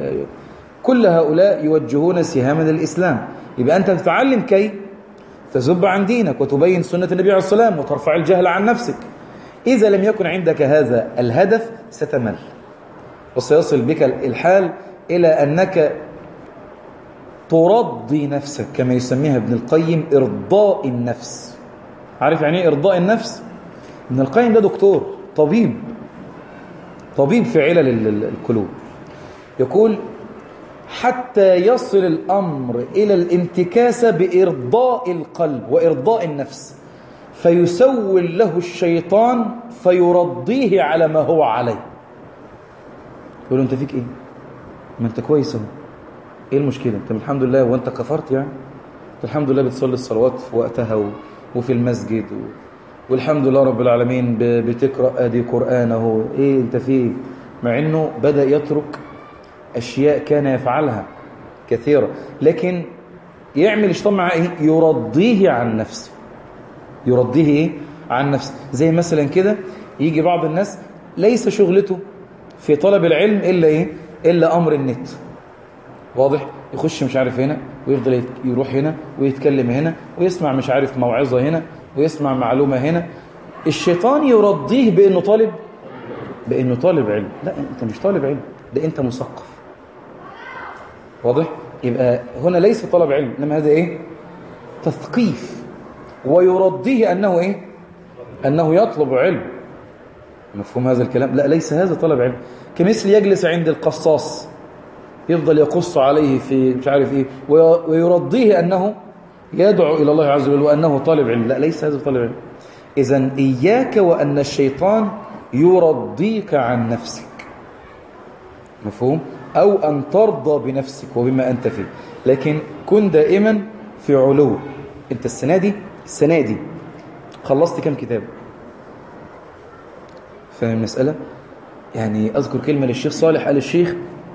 كل هؤلاء يوجهون سهاما للإسلام. يبقى أنت تتعلم كي تذب عن دينك وتبين سنة النبي عليه الصلاة والسلام وترفع الجهل عن نفسك. إذا لم يكن عندك هذا الهدف ستمل، وسيصل بك الحال إلى أنك ترضي نفسك، كما يسميها ابن القيم إرضاء النفس. عارف يعني إيه إرضاء النفس؟ ابن القيم ده دكتور، طبيب في علل القلوب. يقول: حتى يصل الأمر إلى الانتكاسة بإرضاء القلب وإرضاء النفس، فيسول له الشيطان فيرضيه على ما هو عليه. يقول له: أنت فيك ما أنت كويس اهو، إيه المشكلة؟ أنت الحمد لله وأنت كفرت يعني؟ أنت الحمد لله بتصلي الصلوات في وقتها وفي المسجد والحمد لله رب العالمين بتقرأ أدي قرآنه، أنت فيه؟ مع أنه بدأ يترك أشياء كان يفعلها كثيرة، لكن يعمل الشيطان معه يرضيه عن نفسه، يرضيه عن نفسه. زي مثلا كده يجي بعض الناس ليس شغلته في طلب العلم إلا أمر النت، واضح؟ يخش مش عارف هنا ويفضل يروح هنا ويتكلم هنا ويسمع مش عارف موعظة هنا ويسمع معلومة هنا. الشيطان يرضيه بأنه طالب علم. لا، أنت مش طالب علم، ده أنت مثقف، واضح؟ يبقى هنا ليس طلب علم، إنما هذا تثقيف. ويرضيه أنه يطلب علم، مفهوم هذا الكلام؟ لا، ليس هذا طلب علم. كمثل يجلس عند القصاص يفضل يقص عليه في مش عارف ويرضيه أنه يدعو إلى الله عز وجل وأنه طالب علم. لا، ليس هذا طالب علم. إذن إياك وأن الشيطان يرضيك عن نفسك، مفهوم؟ أو أن ترضى بنفسك وبما أنت فيه، لكن كن دائما في علو. أنت السنة دي خلصت كم كتاب؟ فاهم المسألة؟ يعني أذكر كلمة للشيخ صالح، قال الشيخ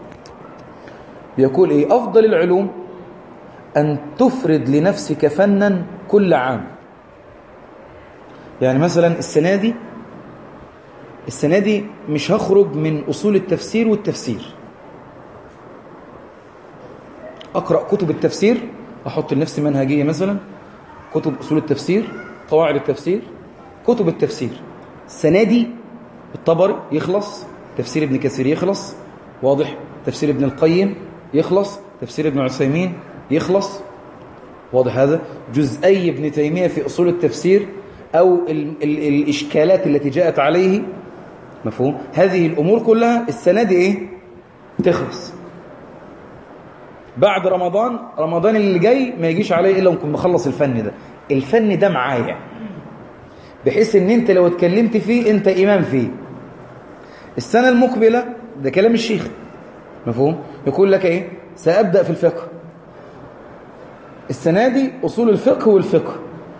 بيقول أفضل العلوم أن تفرد لنفسك فنا كل عام. يعني مثلا السنة دي مش هخرج من أصول التفسير والتفسير، أقرأ كتب التفسير، أحط لنفسي منهجية مثلا كتب أصول التفسير، قواعد التفسير، كتب التفسير. السنة دي الطبري يخلص، تفسير ابن كثير يخلص، واضح؟ تفسير ابن القيم يخلص، تفسير ابن عثيمين يخلص، واضح هذا؟ جزئي ابن تيمية في أصول التفسير أو الإشكالات التي جاءت عليه، مفهوم؟ هذه الأمور كلها السنة دي إيه؟ تخلص بعد رمضان اللي جاي ما يجيش عليه إلا ونكون مخلص الفن ده معايا، بحيث ان انت لو اتكلمت فيه انت امام فيه. السنة المقبلة ده كلام الشيخ، مفهوم؟ يقول لك ايه؟ سأبدأ في الفقه. السنة دي أصول الفقه والفقه،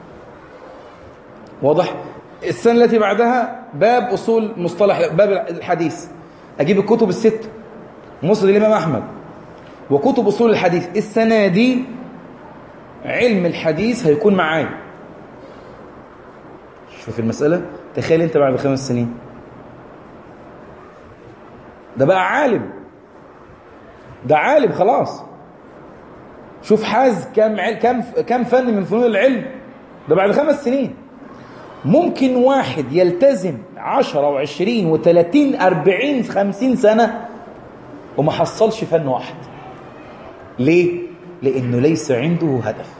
واضح؟ السنة التي بعدها باب أصول مصطلح، باب الحديث، أجيب الكتب الست، مسند الإمام أحمد وكتب أصول الحديث. السنة دي علم الحديث هيكون معايا. شوف المسألة، تخيل انت بعد 5 سنين ده بقى عالم، ده عالم خلاص. شوف حاز كم فن من فنون العلم ده بعد 5 سنين. ممكن واحد يلتزم 10 و20 و30 40 50 سنة وما حصلش فن واحد. ليه؟ لأنه ليس عنده هدف.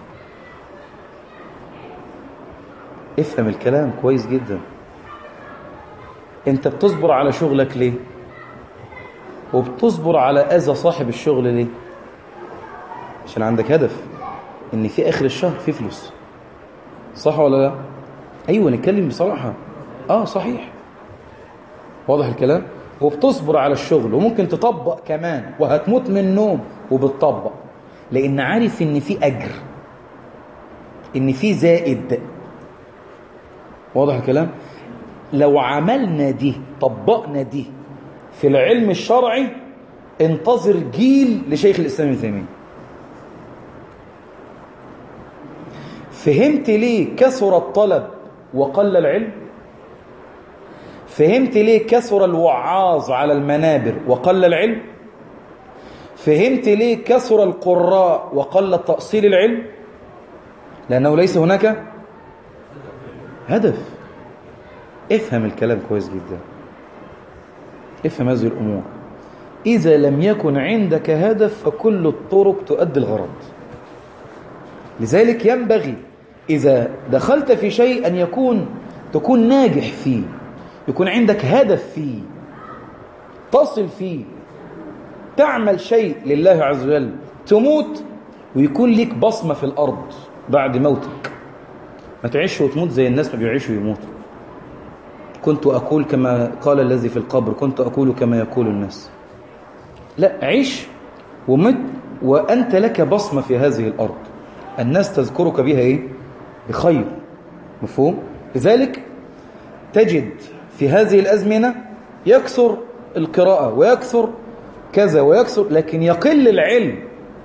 افهم الكلام كويس جدا. انت بتصبر على شغلك ليه؟ وبتصبر على أذى صاحب الشغل ليه؟ عشان عندك هدف ان في آخر الشهر في فلوس، صح ولا لا؟ ايوه نتكلم بصراحة. صحيح، واضح الكلام. وبتصبر على الشغل وممكن تطبق كمان وهتموت من النوم وبتطبق، لان عارف ان في اجر، ان في زائد. واضح الكلام. لو عملنا دي، طبقنا دي في العلم الشرعي، انتظر جيل لشيخ الإسلام ابن تيمية. فهمت ليه كثر الطلب وقل العلم؟ فهمت ليه كثر الوعاظ على المنابر وقل العلم؟ فهمت ليه كثر القراء وقل تأصيل العلم؟ لأنه ليس هناك هدف. افهم الكلام كويس جدا، افهم هذه الأمور. إذا لم يكن عندك هدف فكل الطرق تؤدي الغرض. لذلك ينبغي إذا دخلت في شيء أن تكون ناجح فيه، يكون عندك هدف فيه، تصل فيه، تعمل شيء لله عز وجل، تموت ويكون لك بصمة في الأرض بعد موتك. ما تعيش وتموت زي الناس ما بيعيشوا ويموتوا. كنت أقول كما قال الذي في القبر، كنت أقول كما يقول الناس. لا، عيش ومت وأنت لك بصمة في هذه الأرض، الناس تذكرك بها إيه؟ بخير، مفهوم؟ لذلك تجد في هذه الأزمنة يكثر القراءة ويكثر كذا ويكثر، لكن يقل العلم.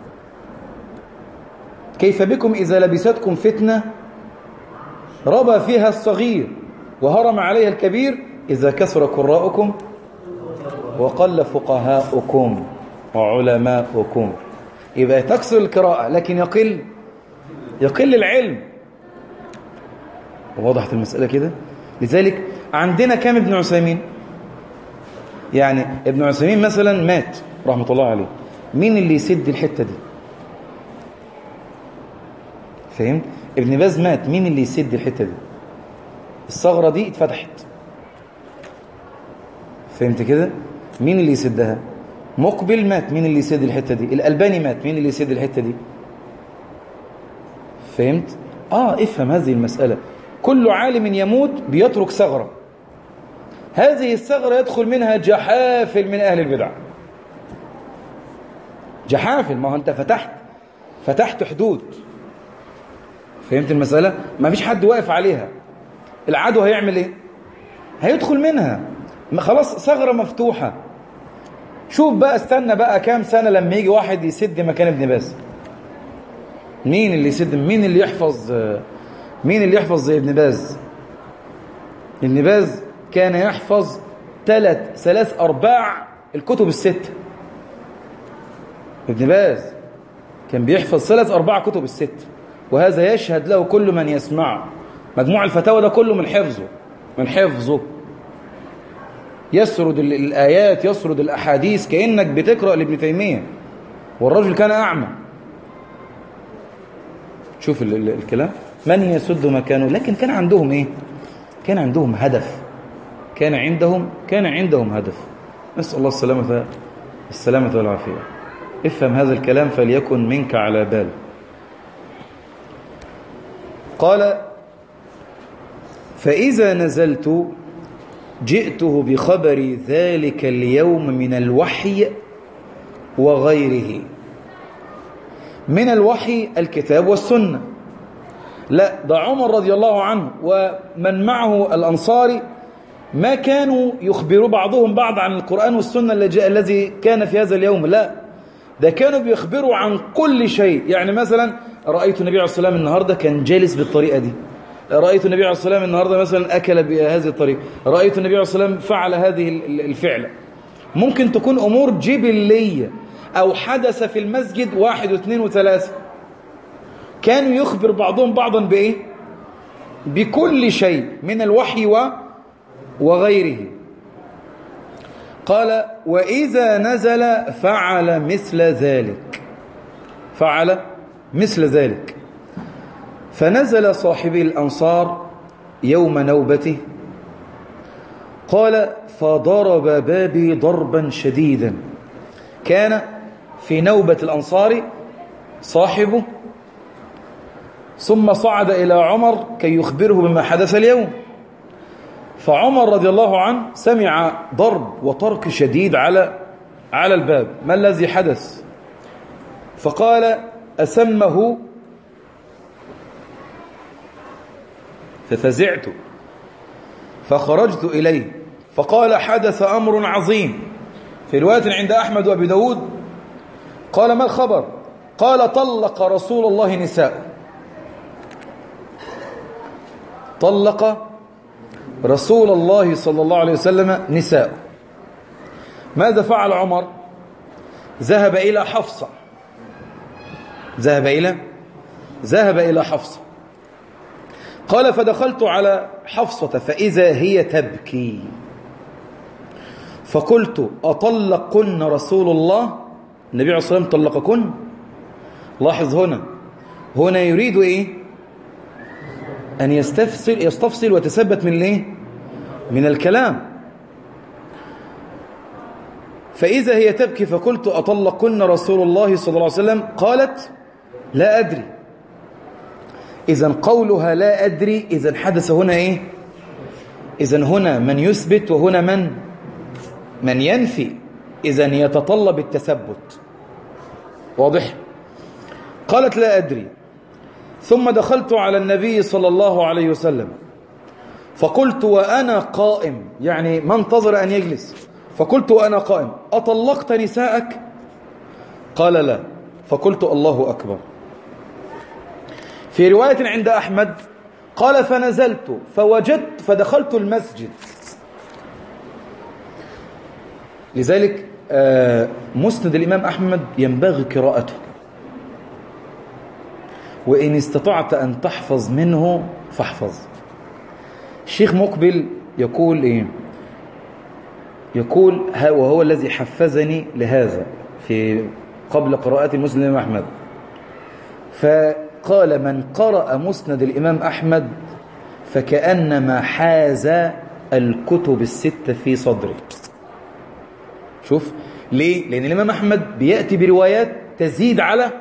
كيف بكم إذا لبستكم فتنة ربى فيها الصغير وهرم عليها الكبير، إذا كثر قراءكم وقل فقهاؤكم وعلماؤكم. يبقى تكثر القراءة لكن يقل العلم. وضحت المسألة كده؟ لذلك عندنا كام ابن عثيمين؟ يعني ابن عثيمين مثلا مات رحمة الله عليه، مين اللي يسد الحتة دي؟ فهمت؟ ابن باز مات، مين اللي يسد الحتة دي؟ الثغرة دي اتفتحت، فهمت كده؟ مين اللي يسدها؟ مقبل مات، مين اللي يسد الحتة دي؟ الألباني مات، مين اللي يسد الحتة دي؟ فهمت؟ افهم هذه المسألة. كل عالم يموت بيترك ثغرة، هذه الثغرة يدخل منها جحافل من أهل البدع. جحافل، ما هو أنت فتحت حدود. فهمت المسألة؟ ما فيش حد واقف عليها، العدو هيعمل ايه؟ هيدخل منها، خلاص ثغرة مفتوحة. شوف بقى، استنى بقى كام سنة لما يجي واحد يسد مكان ابن باز. مين اللي يسد؟ مين اللي يحفظ زي ابن باز؟ ابن باز كان يحفظ 3/4 الكتب الستة. ابن باز كان بيحفظ 3/4 كتب الستة، وهذا يشهد له كل من يسمعه. مجموع الفتاوى ده كله من حفظه. يسرد الآيات، يسرد الأحاديث كأنك بتقرأ لابن تيمية، والرجل كان أعمى. شوف الكلام. من يسد مكانه، لكن كان عندهم إيه؟ كان عندهم هدف، كان عندهم هدف. نسأل الله السلامة والعافية. افهم هذا الكلام فليكن منك على بال. قال: فإذا نزلت جئته بخبر ذلك اليوم من الوحي وغيره. من الوحي الكتاب والسنة، لا ده عمر رضي الله عنه ومن معه الأنصاري ما كانوا يخبروا بعضهم بعض عن القرآن والسنة الذي كان في هذا اليوم، لا ده كانوا بيخبروا عن كل شيء. يعني مثلا رأيت النبي عليه الصلاة والسلام النهاردة كان جالس بالطريقة دي، رأيت النبي عليه الصلاة والسلام النهاردة مثلا أكل بهذه الطريقة، رأيت النبي عليه الصلاة والسلام فعل هذه الفعلة. ممكن تكون أمور جبلية أو حدث في المسجد 1 و2 و3، كانوا يخبر بعضهم بعضا بإيه؟ بكل شيء من الوحي وغيره. قال: وإذا نزل فعل مثل ذلك. فنزل صاحبي الأنصار يوم نوبته، قال: فضرب بابي ضربا شديدا. كان في نوبة الأنصار صاحبه، ثم صعد إلى عمر كي يخبره بما حدث اليوم. فعمر رضي الله عنه سمع ضرب وطرق شديد على الباب. ما الذي حدث؟ فقال: أسمه، ففزعت فخرجت إليه فقال: حدث أمر عظيم. في رواية عند أحمد وأبي داود قال: ما الخبر؟ قال: طلق رسول الله نساءه. طلق رسول الله صلى الله عليه وسلم نساءه. ماذا فعل عمر؟ ذهب إلى حفصة، ذهب إلى حفصة. قال: فدخلت على حفصة فإذا هي تبكي، فقلت: أطلقكن رسول الله؟ النبي عليه الصلاة والسلام طلقكن؟ لاحظ هنا يريد إيه؟ أن يستفصل وتثبت من إيه؟ من الكلام. فإذا هي تبكي فقلت: أطلقكن رسول الله صلى الله عليه وسلم؟ قالت: لا أدري. إذن قولها لا أدري، إذن حدث هنا إيه؟ إذن هنا من يثبت وهنا من ينفي، إذن يتطلب التثبت. واضح؟ قالت: لا أدري. ثم دخلت على النبي صلى الله عليه وسلم فقلت وأنا قائم، يعني ما انتظر أن يجلس، فقلت وأنا قائم: أطلقت نساءك؟ قال: لا. فقلت: الله أكبر. في رواية عند أحمد قال: فنزلت فدخلت المسجد. لذلك مسند الإمام أحمد ينبغي قراءته، وإن استطعت أن تحفظ منه فاحفظ. الشيخ مقبل يقول إيه؟ يقول: وهو الذي حفزني لهذا في قبل قراءة مسند الإمام أحمد، فقال: من قرأ مسند الإمام أحمد فكأنما حاز الكتب الستة في صدره. شوف ليه؟ لأن الإمام أحمد بيأتي بروايات تزيد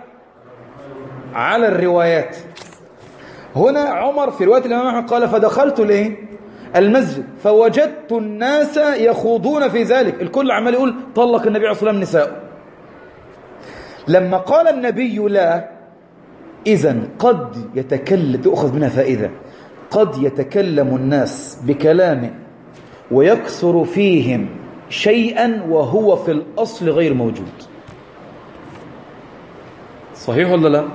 على الروايات. هنا عمر في رواية الإمام أحمد قال: فدخلت المسجد فوجدت الناس يخوضون في ذلك، الكل عمال يقول طلق النبي عليه الصلاة والسلام نساءه. لما قال النبي لا، إذن قد يتكلم، تأخذ منها فائدة، قد يتكلم الناس بكلام ويكثر فيهم شيئا وهو في الأصل غير موجود. صحيح ولا لا؟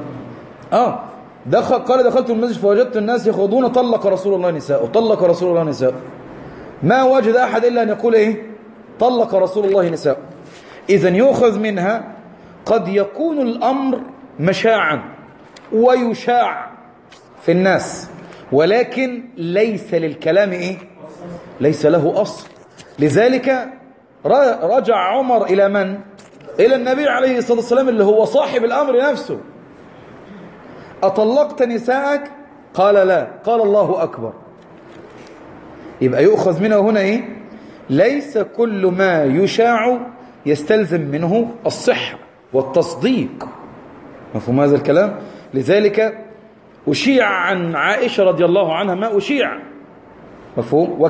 قال: دخلت المسجد فوجدت الناس يخوضون طلق رسول الله نساءه، طلق رسول الله نساءه. ما وجد أحد إلا أن يقول إيه؟ طلق رسول الله نساءه. إذن يؤخذ منها قد يكون الأمر مشاعا ويشاع في الناس، ولكن ليس للكلام إيه؟ ليس له أصل. لذلك رجع عمر إلى من؟ إلى النبي عليه الصلاة والسلام اللي هو صاحب الأمر نفسه. أطلقت نساءك؟ قال لا، قال الله أكبر. يبقى يؤخذ منه هنا إيه؟ ليس كل ما يشاع يستلزم منه الصحة والتصديق. مفهوم هذا الكلام؟ لذلك أشيع عن عائشة رضي الله عنها ما أشيع. مفهوم؟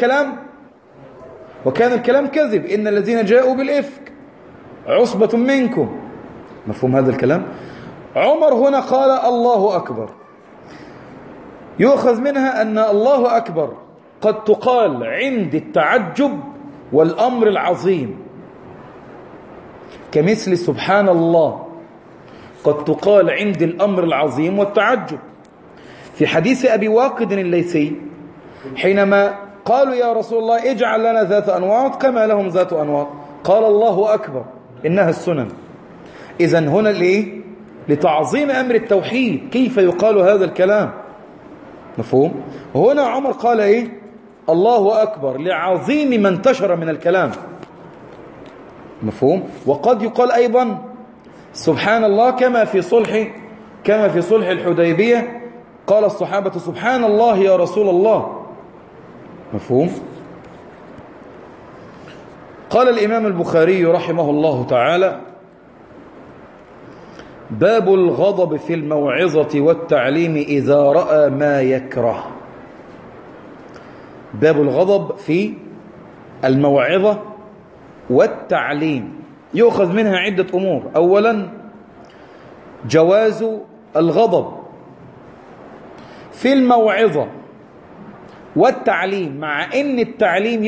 وكان الكلام كذب، إن الذين جاءوا بالإفك عصبة منكم. مفهوم هذا الكلام؟ عمر هنا قال الله أكبر، يؤخذ منها أن الله أكبر قد تقال عند التعجب والأمر العظيم، كمثل سبحان الله قد تقال عند الأمر العظيم والتعجب. في حديث أبي واقد الليثي حينما قالوا يا رسول الله اجعل لنا ذات أنواط كما لهم ذات أنواط، قال الله أكبر إنها السنن. إذن هنا لإيه؟ لتعظيم أمر التوحيد، كيف يقال هذا الكلام؟ مفهوم؟ هنا عمر قال إيه؟ الله أكبر لعظيم ما انتشر من الكلام. مفهوم؟ وقد يقال أيضا سبحان الله كما في صلح الحديبية قال الصحابة سبحان الله يا رسول الله. مفهوم؟ قال الإمام البخاري رحمه الله تعالى: باب الغضب في الموعظة والتعليم إذا رأى ما يكره. باب الغضب في الموعظة والتعليم يؤخذ منها عدة أمور. أولا جواز الغضب في الموعظة والتعليم، مع أن التعليم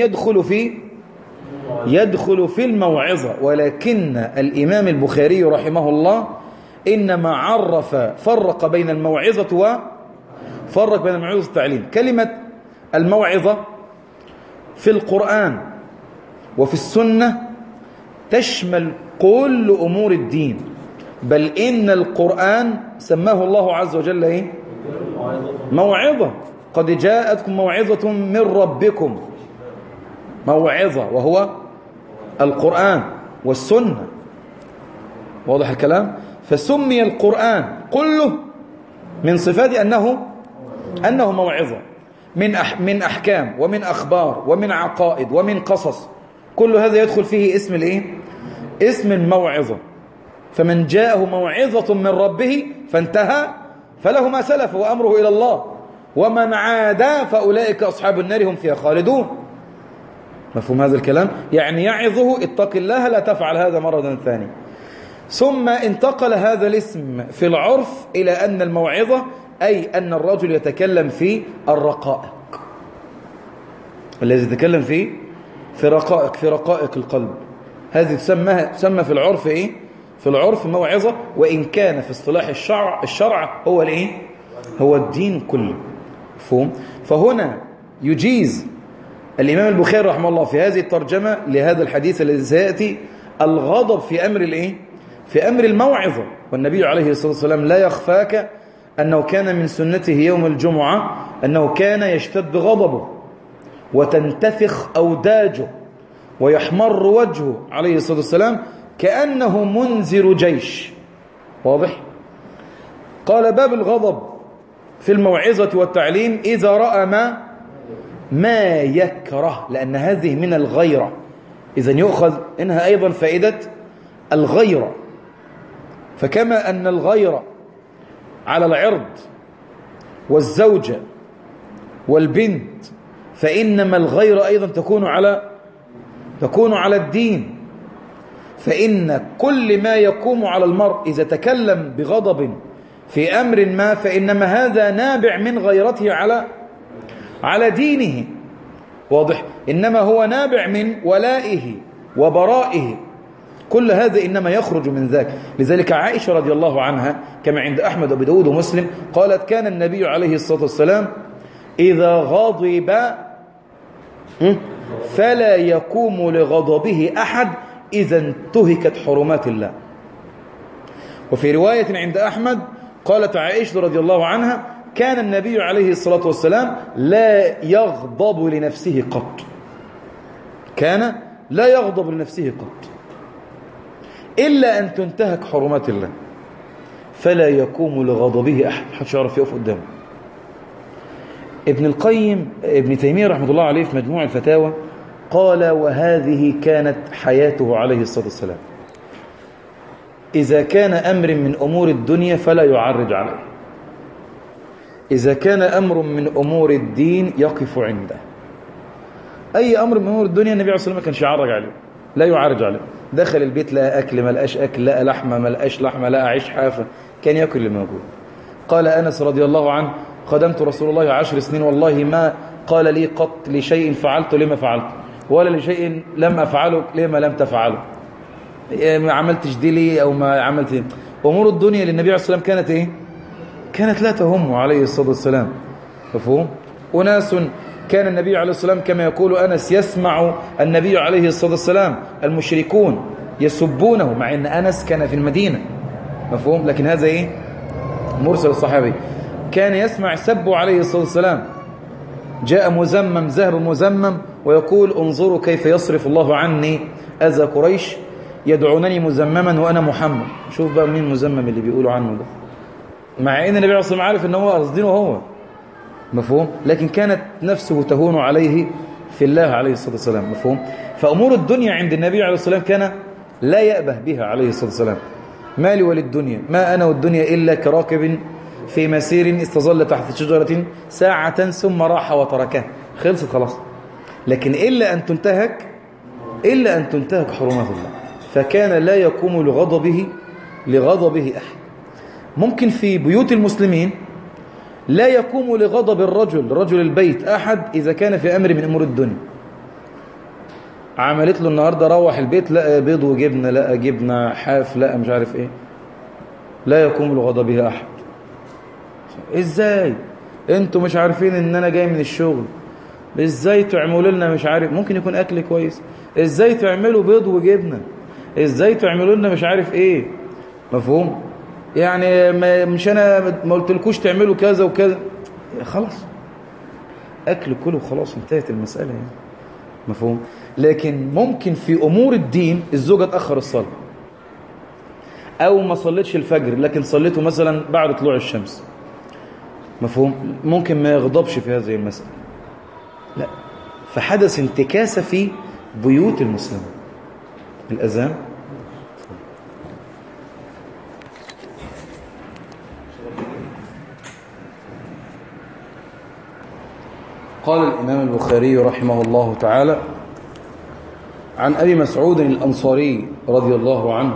يدخل في الموعظة، ولكن الإمام البخاري رحمه الله إنما فرق بين الموعظة والتعليم. كلمة الموعظة في القرآن وفي السنة تشمل كل أمور الدين، بل إن القرآن سماه الله عز وجل إيه؟ موعظة. قد جاءتكم موعظة من ربكم، موعظة، وهو القرآن والسنة. واضح الكلام؟ فسمي القرآن كله من صفات أنه موعظة، من أحكام ومن أخبار ومن عقائد ومن قصص، كل هذا يدخل فيه اسم الإيه؟ اسم الموعظة. فمن جاءه موعظة من ربه فانتهى فله ما سلف وأمره إلى الله، ومن عاد فأولئك أصحاب النار هم فيها خالدون. مفهوم هذا الكلام؟ يعني يعظه اتق الله لا تفعل هذا مرة ثانية. ثم انتقل هذا الاسم في العرف إلى أن الموعظة أي أن الرجل يتكلم في الرقائق، الذي يتكلم في رقائق القلب، هذه تسمى في العرف إيه؟ في العرف موعظة، وإن كان في اصطلاح الشرع هو الإيه؟ هو الدين كله. مفهوم؟ فهنا يجيز الإمام البخاري رحمه الله في هذه الترجمة لهذا الحديث الذي سيأتي الغضب في أمر الإيه؟ في أمر الموعظة. والنبي عليه الصلاة والسلام لا يخفاك أنه كان من سنته يوم الجمعة أنه كان يشتد غضبه وتنتفخ أوداجه ويحمر وجهه عليه الصلاة والسلام كأنه منذر جيش. واضح؟ قال باب الغضب في الموعظة والتعليم إذا رأى ما يكره، لأن هذه من الغيرة. إذن يؤخذ إنها أيضا فائدة الغيرة. فكما أن الغيرة على العرض والزوجة والبنت، فإنما الغيرة أيضا تكون على الدين. فإن كل ما يقوم على المرء إذا تكلم بغضب في أمر ما فإنما هذا نابع من غيرته على دينه. واضح؟ إنما هو نابع من ولائه وبرائه، كل هذا إنما يخرج من ذاك. لذلك عائشة رضي الله عنها كما عند أحمد وأبي داود ومسلم قالت كان النبي عليه الصلاة والسلام إذا غضب فلا يقوم لغضبه أحد إذا انتهكت حرمات الله. وفي رواية عند أحمد قالت عائشة رضي الله عنها كان النبي عليه الصلاة والسلام لا يغضب لنفسه قط، كان لا يغضب لنفسه قط إلا أن تنتهك حرمات الله، فلا يقوم لغضبه أحد، محدش يعرف يقف قدامه. ابن تيمية رحمة الله عليه في مجموع الفتاوى قال: وهذه كانت حياته عليه الصلاة والسلام. إذا كان أمر من أمور الدنيا فلا يعرج عليه، إذا كان أمر من أمور الدين يقف عنده. أي أمر من أمور الدنيا النبي عليه الصلاة والسلام ما كانش يعرج عليه، لا يعرج عليه. دخل البيت لقى أكل ما لقاش أكل، لقى لحمة ما لقاش لحمة، لقى عيش حافة، كان يأكل اللي موجود. قال أنس رضي الله عنه: خدمت رسول الله 10 سنين والله ما قال لي قط لشيء فعلت لما فعلت، ولا لشيء لم أفعله لما لم تفعله، ما عملتش دي ليه أو ما عملت دي. أمور الدنيا للنبي عليه الصلاة والسلام كانت إيه؟ كانت لا تهمه عليه الصلاة والسلام. مفهوم؟ أناس كان النبي عليه الصلاة والسلام كما يقول أنس يسمع النبي عليه الصلاة والسلام المشركون يسبونه، مع أن أنس كان في المدينة. مفهوم؟ لكن هذا إيه؟ مرسل الصحابي. كان يسمع سبه عليه الصلاة والسلام، جاء مزمم ذهب مزمم ويقول: انظروا كيف يصرف الله عني أذى قريش يدعونني مزمما وأنا محمد. شوف بقى مين مزمم اللي بيقولوا عنه ده، مع أن النبي عليه الصلاة والسلام عارف أنه هو قصدينه هو. مفهوم؟ لكن كانت نفسه تهون عليه في الله عليه الصلاة والسلام. مفهوم؟ فأمور الدنيا عند النبي عليه الصلاة والسلام كان لا يأبه بها عليه الصلاة والسلام. ما لي وللدنيا، ما أنا والدنيا إلا كراكب في مسير استظل تحت شجرة ساعة ثم راح وتركها. خلصت خلاص. لكن إلا أن تنتهك حرمات الله، فكان لا يقوم لغضبه أحد. ممكن في بيوت المسلمين لا يقوم لغضب رجل البيت أحد إذا كان في أمر من أمور الدنيا. عملت له النهاردة روح البيت لقى بيض وجبنة، لقى جبنة حاف، لقى مش عارف إيه، لا يقوم لغضبه أحد. إزاي أنتوا مش عارفين إن أنا جاي من الشغل؟ إزاي تعملوا لنا مش عارف، ممكن يكون أكل كويس، إزاي تعملوا بيض وجبنة، إزاي تعملوا لنا مش عارف إيه. مفهوم؟ يعني مش أنا ما قلتلكوش تعملوا كذا وكذا، خلاص أكل كله خلاص انتهت المسألة يعني. مفهوم؟ لكن ممكن في أمور الدين الزوجة تأخر الصلاة أو ما صلتش الفجر لكن صليته مثلا بعد طلوع الشمس. مفهوم؟ ممكن ما يغضبش في هذه المسألة، لا، فحدث انتكاسة في بيوت المسلمين. الأذان. قال الإمام البخاري رحمه الله تعالى عن أبي مسعود الأنصاري رضي الله عنه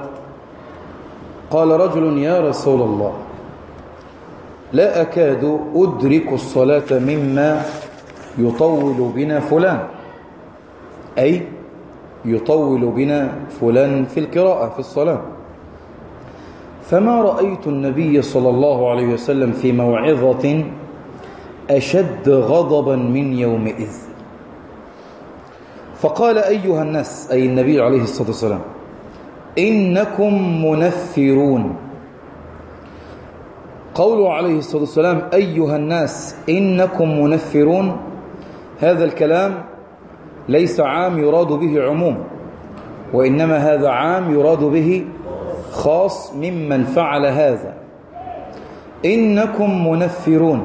قال رجل: يا رسول الله، لا أكاد أدرك الصلاة مما يطول بنا فلان، أي يطول بنا فلان في القراءة في الصلاة، فما رأيت النبي صلى الله عليه وسلم في موعظة أشد غضبا من يومئذ. فقال: أيها الناس، أي النبي عليه الصلاة والسلام، إنكم منفرون. قوله عليه الصلاة والسلام: أيها الناس إنكم منفرون، هذا الكلام ليس عام يراد به عموم، وإنما هذا عام يراد به خاص ممن فعل هذا. إنكم منفرون،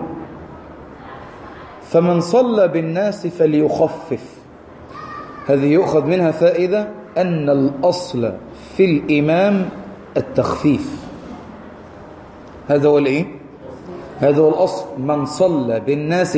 فمن صلى بالناس فليخفف. هذه يؤخذ منها فائدة أن الأصل في الإمام التخفيف. هذا هو الإيه؟ هذا هو الأصل. من صلى بالناس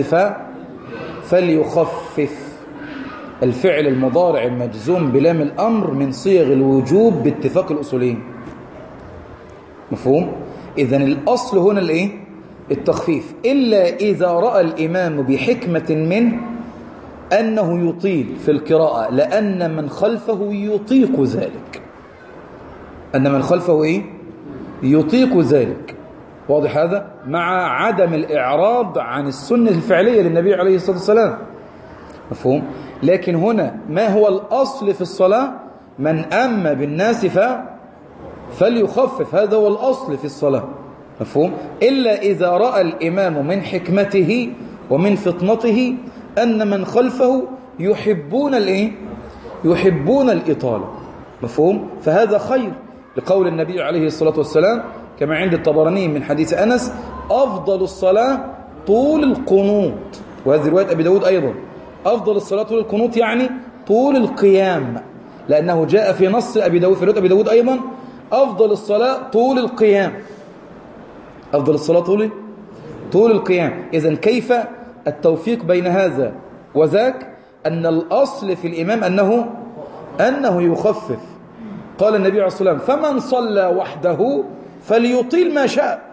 فليخفف. الفعل المضارع المجزوم بلام الأمر من صيغ الوجوب باتفاق الأصوليين. مفهوم؟ إذن الأصل هنا الإيه؟ التخفيف، إلا إذا رأى الإمام بحكمة منه أنه يطيل في القراءة لأن من خلفه يطيق ذلك. أن من خلفه إيه؟ يطيق ذلك. واضح هذا؟ مع عدم الإعراض عن السنة الفعلية للنبي عليه الصلاة والسلام. مفهوم؟ لكن هنا ما هو الأصل في الصلاة؟ من أم بالناس فليخفف، هذا هو الأصل في الصلاة. مفهوم؟ إلا إذا رأى الإمام من حكمته ومن فطنته أن من خلفه يحبون الإيه؟ يحبون الإطالة. مفهوم؟ فهذا خير، لقول النبي عليه الصلاة والسلام كما عند الطبراني من حديث أنس: أفضل الصلاة طول القنوط، وهذه رواية أبي داود أيضا. أفضل الصلاة طول القنوط يعني طول القيام، لأنه جاء في نص أبي داود في رواية أبي داود أيضا أفضل الصلاة طول القيام. أفضل الصلاة طول القيام. إذن كيف التوفيق بين هذا وذاك؟ أن الأصل في الإمام أنه يخفف. قال النبي عليه الصلاة والسلام: فمن صلى وحده فليطيل ما شاء.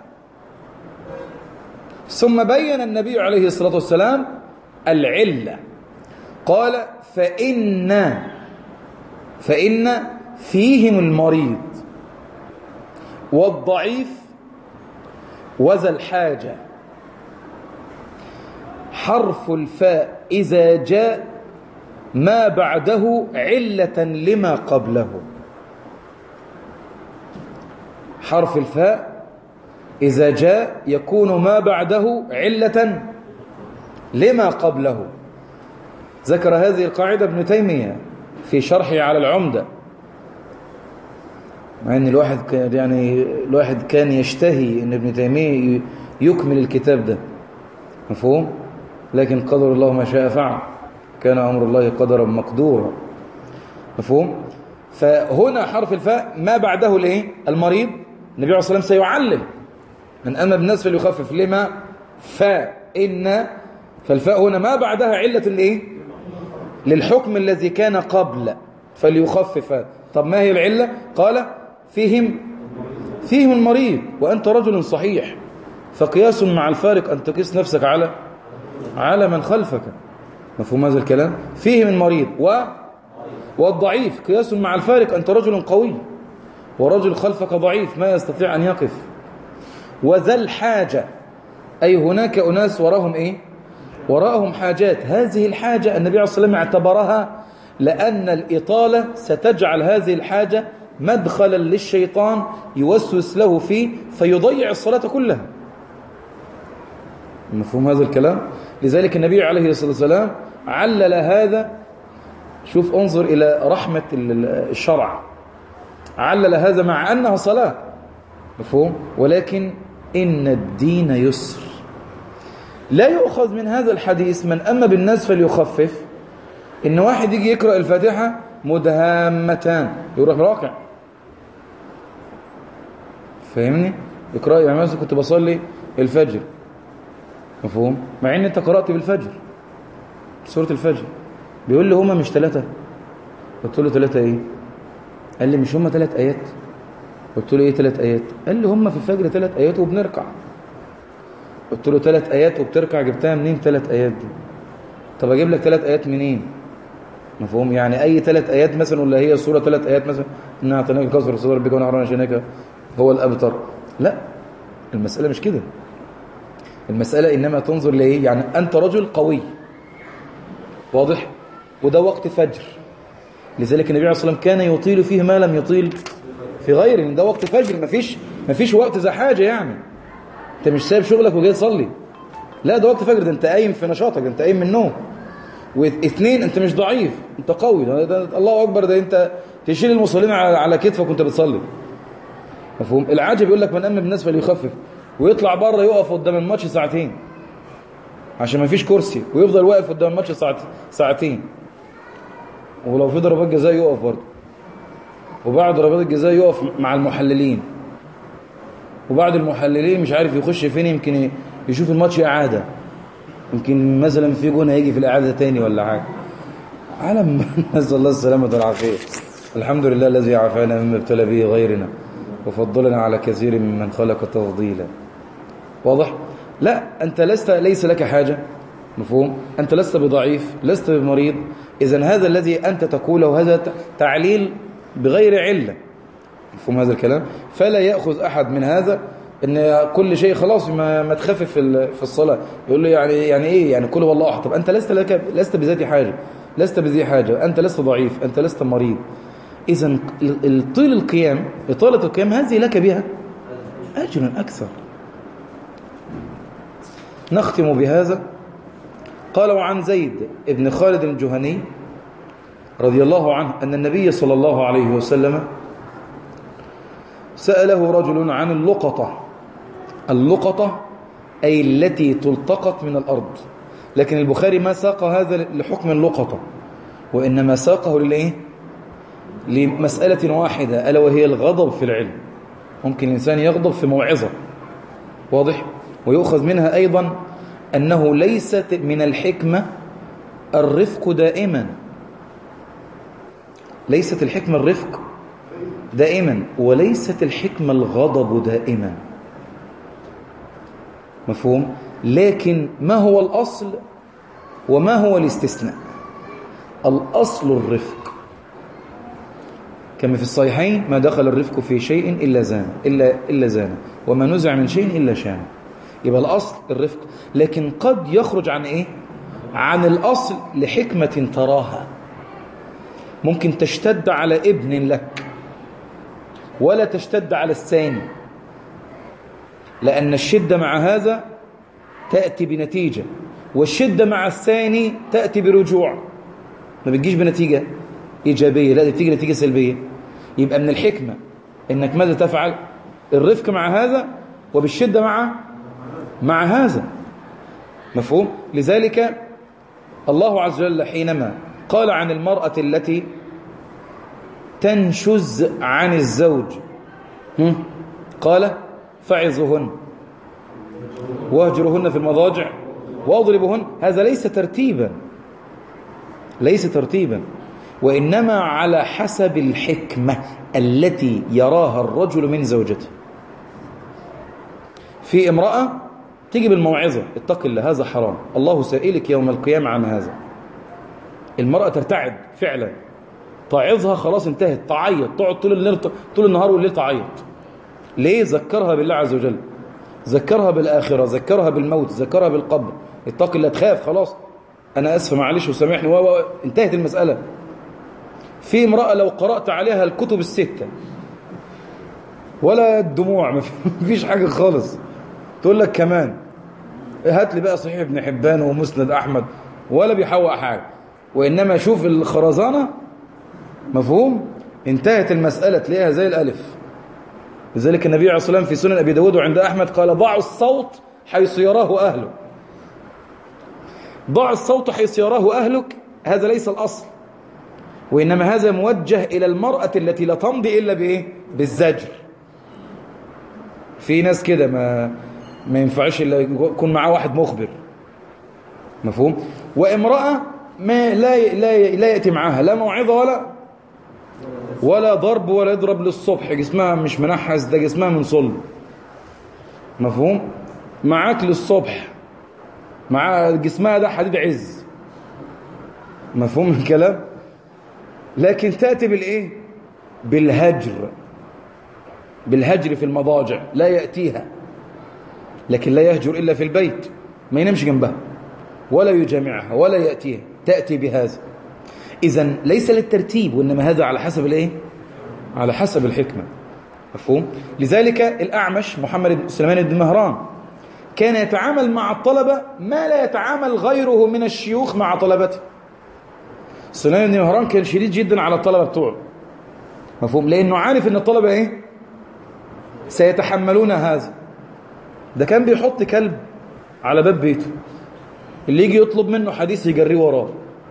ثم بين النبي عليه الصلاة والسلام العلة، قال: فإن فيهم المريض والضعيف وذا الحاجة. حرف الفاء إذا جاء ما بعده علة لما قبله. حرف الفاء إذا جاء يكون ما بعده علة لما قبله. ذكر هذه القاعدة ابن تيمية في شرحه على العمدة، مع أن الواحد كان يشتهي أن ابن تيمية يكمل الكتاب ده، مفهوم؟ لكن قدر الله ما شاء فعل، كان أمر الله قدرا مقدورا، مفهوم؟ فهنا حرف الفاء ما بعده المريض. النبي عليه الصلاة والسلام سيعلم: من أما بالناس فليخفف. لما فالفاء هنا ما بعدها علة للحكم الذي كان قبل، فليخفف. طب ما هي العلة؟ قال: فيهم المريض وأنت رجل صحيح، فقياس مع الفارق أن تقيس نفسك على من خلفك. مفهوم هذا الكلام؟ فيهم المريض والضعيف، قياس مع الفارق أنت رجل قوي ورجل خلفك ضعيف ما يستطيع أن يقف. وذا الحاجة، أي هناك أناس وراءهم حاجات. هذه الحاجة النبي عليه الصلاة والسلام اعتبرها لأن الإطالة ستجعل هذه الحاجة مدخلا للشيطان يوسوس له فيه فيضيع الصلاة كلها. مفهوم هذا الكلام؟ لذلك النبي عليه الصلاة والسلام علل هذا. شوف، انظر إلى رحمة الشرع، علل هذا مع أنها صلاة، مفهوم؟ ولكن إن الدين يسر. لا يؤخذ من هذا الحديث من أما بالناس فليخفف إن واحد يجي يقرأ الفاتحة مدهامتان يروح راكع، فاهمني؟ يقرأ يعني مثلا كنت بصلي الفجر، مفهوم؟ مع ان انت قرأت بالفجر سورة الفجر، بيقول لي هما مش 3. قلت له 3 ايه؟ قال لي مش هما 3 آيات. قلت له ايه 3 آيات؟ قال لي هما في الفجر 3 آيات وبنركع. قلت له 3 آيات وبتركع، جبتها منين 3 آيات دي؟ طب اجيب لك 3 آيات منين؟ مفهوم؟ يعني اي 3 آيات مثلا، ولا هي السورة 3 آيات مثلا، إنا أعطيناك الكوثر صدر ربك ونحرنا شانك هو الأبتر؟ لا، المسألة مش كده. المسألة إنما تنظر لإيه؟ يعني أنت رجل قوي، واضح؟ وده وقت فجر، لذلك النبي عليه الصلاة والسلام كان يطيل فيه ما لم يطيل في غيره. ده وقت فجر، مفيش وقت ذا حاجة، يعني أنت مش سايب شغلك وجاي تصلي، لا ده وقت فجر، ده أنت قايم في نشاطك، ده أنت قايم من النوم. واثنين، أنت مش ضعيف، أنت قوي، ده الله أكبر، ده أنت تشيل المصلين على كتفك وأنت بتصلي، مفهوم؟ العجب يقول لك من أما بالناس فليخفف، ويطلع بره يقف قدام الماتش ساعتين عشان ما فيش كرسي، ويفضل واقف قدام الماتش ساعتين، ولو في ضربات جزاء يقف برضه، وبعد ضربات الجزاء يقف مع المحللين، وبعد المحللين مش عارف يخش فين، يمكن يشوف الماتش إعادة، يمكن مثلا في جون هيجي في الإعادة تاني ولا حاجة. عالم نسأل الله السلامة والعافية. الحمد لله الذي عافانا مما ابتلى به غيرنا وفضلنا على كثير ممن خلق تفضيلا. واضح؟ لا، أنت ليس لك حاجة، مفهوم؟ أنت لست بضعيف، لست بمريض. إذن هذا الذي أنت تقوله هذا تعليل بغير علة، مفهوم هذا الكلام؟ فلا يأخذ أحد من هذا إن كل شيء خلاص ما تخفف في الصلاة، يقول له يعني إيه؟ يعني كل والله أحد. طب أنت لست بذات حاجة، لست بذي حاجة، أنت لست ضعيف، أنت لست مريض. إذن طول القيام، إطالة القيام هذه لك بها أجر أكثر. نختم بهذا. قال: وعن زيد بن خالد الجهني رضي الله عنه أن النبي صلى الله عليه وسلم سأله رجل عن اللقطة. اللقطة أي التي تلتقط من الأرض. لكن البخاري ما ساق هذا لحكم اللقطة، وإنما ساقه للإيه؟ لمسألة واحدة، ألا وهي الغضب في العلم. ممكن الإنسان يغضب في موعظة، واضح؟ ويؤخذ منها أيضا أنه ليست من الحكمة الرفق دائما، ليست الحكمة الرفق دائما، وليست الحكمة الغضب دائما، مفهوم؟ لكن ما هو الأصل وما هو الاستثناء؟ الأصل الرفق، كما في الصحيحين: ما دخل الرفق في شيء إلا زانه وما نزع من شيء إلا شانه. يبقى الأصل الرفق، لكن قد يخرج عن إيه؟ عن الأصل لحكمة تراها. ممكن تشتد على ابن لك ولا تشتد على الثاني، لأن الشدة مع هذا تأتي بنتيجة، والشدة مع الثاني تأتي برجوع، ما بتجيش بنتيجة إيجابية، لا بتيجي نتيجة سلبية. يبقى من الحكمة إنك ماذا تفعل؟ الرفق مع هذا وبالشدة مع هذا، مفهوم؟ لذلك الله عز وجل حينما قال عن المرأة التي تنشز عن الزوج قال: فعظوهن واهجرهن في المضاجع واضربهن. هذا ليس ترتيبا، وإنما على حسب الحكمة التي يراها الرجل من زوجته. في امرأة تيجي بالموعظة: اتق الله، هذا حرام، الله سائلك يوم القيامة عن هذا. المرأة ترتعد فعلا، تعظها خلاص انتهت، تعيط، تقعد طول النهار والليل تعيط. ليه؟ ذكرها بالله عز وجل، ذكرها بالآخرة، ذكرها بالموت، ذكرها بالقبر. اتق الله، تخاف خلاص، أنا أسف معلش وسامحني، انتهت المسألة. في امرأة لو قرأت عليها الكتب الستة ولا الدموع، مفيش حاجة خالص، تقول لك كمان هات لي بقى صحيح ابن حبان ومسند أحمد، ولا بيحوق حاجة، وإنما شوف الخرزانة، مفهوم؟ انتهت المسألة، تلاقيها زي الألف. لذلك النبي عليه الصلاة والسلام في سنن أبي داود وعند أحمد قال: ضعوا الصوت حيث يراه أهله. ضع الصوت حيث يراه أهلك، هذا ليس الأصل، وإنما هذا موجه إلى المرأة التي لا تمضي إلا بإيه؟ بالزجر. في ناس كده ما ينفعش إلا يكون معاه واحد مخبر، مفهوم؟ وامرأة ما لا يأتي معها لا موعظة ولا ضرب ولا يضرب للصبح، جسمها مش منحس، ده جسمها من صلب، مفهوم؟ معاك للصبح، مع جسمها ده حديد عز، مفهوم الكلام؟ لكن تأتي بالإيه؟ بالهجر في المضاجع، لا يأتيها، لكن لا يهجر إلا في البيت، ما ينامش جنبها ولا يجامعها ولا يأتيها، تأتي بهذا. إذن ليس للترتيب، وإنما هذا على حسب الإيه؟ على حسب الحكمة، مفهوم؟ لذلك الأعمش محمد بن سليمان بن مهران كان يتعامل مع الطلبة ما لا يتعامل غيره من الشيوخ مع طلبته. سليمان بن مهران كان شديد جدا على الطلبة بتوعه، مفهوم؟ لأنه عارف أن الطلبة إيه؟ سيتحملون هذا. ده كان بيحط كلب على باب بيته، اللي يجي يطلب منه حديث يجريه وراه.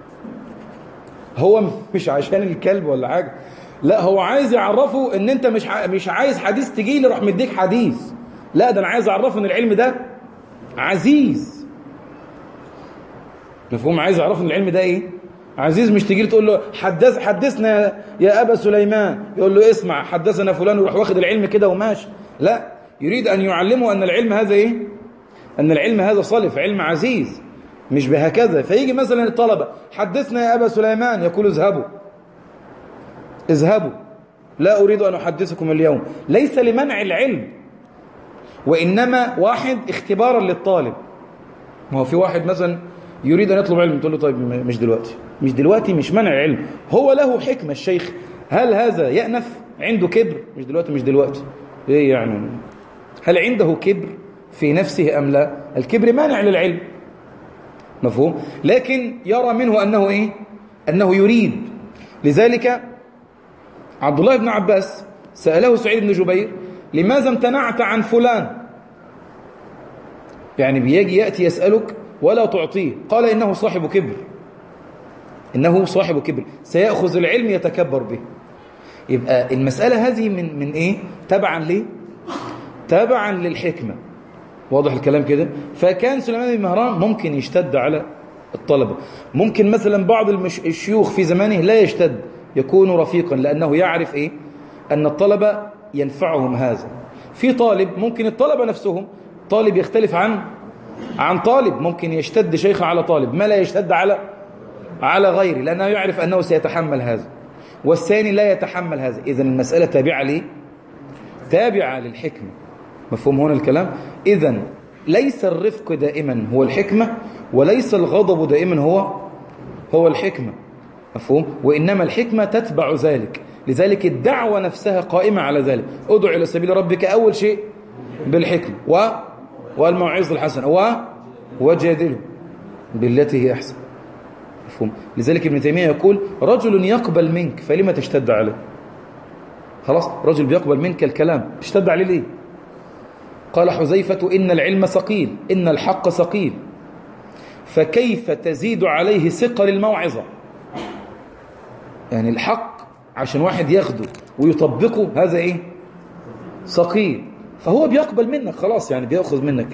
هو مش عشان الكلب ولا حاجة، لا، هو عايز يعرفه ان انت مش عايز حديث تجي لي روح مديك حديث، لا، ده انا عايز اعرفه ان العلم ده عزيز، مفهوم؟ عايز اعرفه ان العلم ده ايه؟ عزيز. مش تجي تقول له حدثنا يا ابا سليمان، يقول له اسمع حدثنا فلان، ويروح واخد العلم كده وماشي، لا، يريد ان يعلمه ان العلم هذا ايه؟ ان العلم هذا صلف، علم عزيز، مش بهكذا. فيجي مثلا الطلبة: حدثنا يا ابا سليمان، يقول اذهبوا، لا أريد أن أحدثكم اليوم. ليس لمنع العلم، وإنما واحد اختبارا للطالب. ما هو في واحد مثلا يريد أن يطلب علم، تقول له طيب مش دلوقتي، مش منع العلم، هو له حكمة الشيخ. هل هذا يأنف؟ عنده كبر؟ مش دلوقتي إيه يعني؟ هل عنده كبر في نفسه أم لا؟ الكبر مانع للعلم، مفهوم؟ لكن يرى منه أنه إيه؟ أنه يريد. لذلك عبد الله بن عباس سأله سعيد بن جبير: لماذا امتنعت عن فلان؟ يعني بيجي يأتي يسألك ولا تعطيه، قال إنه صاحب كبر، إنه صاحب كبر سيأخذ العلم يتكبر به. يبقى المسألة هذه من إيه؟ تبعا ليه؟ تبعا للحكمة. واضح الكلام كده؟ فكان سليمان بن مهران ممكن يشتد على الطلبة، ممكن مثلا بعض الشيوخ في زمانه لا يشتد، يكون رفيقا، لأنه يعرف إيه؟ أن الطلبة ينفعهم هذا. في طالب ممكن الطلبة نفسهم، طالب يختلف عن طالب، ممكن يشتد شيخ على طالب ما لا يشتد على غيره، لأنه يعرف أنه سيتحمل هذا، والثاني لا يتحمل هذا. إذن المسألة تابعة ليه؟ تابعة للحكمة. مفهوم هنا الكلام؟ إذن ليس الرفق دائما هو الحكمة، وليس الغضب دائما هو الحكمة. مفهوم؟ وإنما الحكمة تتبع ذلك. لذلك الدعوة نفسها قائمة على ذلك. ادع إلى سبيل ربك أول شيء بالحكمة والموعظة الحسنة وجادله بالتي هي أحسن. مفهوم؟ لذلك ابن تيمية يقول رجل يقبل منك فلما تشتد عليه؟ خلاص، رجل بيقبل منك الكلام تشتد عليه ليه؟ قال حذيفة إن العلم ثقيل، إن الحق ثقيل، فكيف تزيد عليه ثقل الموعظة؟ يعني الحق عشان واحد ياخده ويطبقه هذا إيه؟ ثقيل، فهو بيقبل منك خلاص، يعني بيأخذ منك،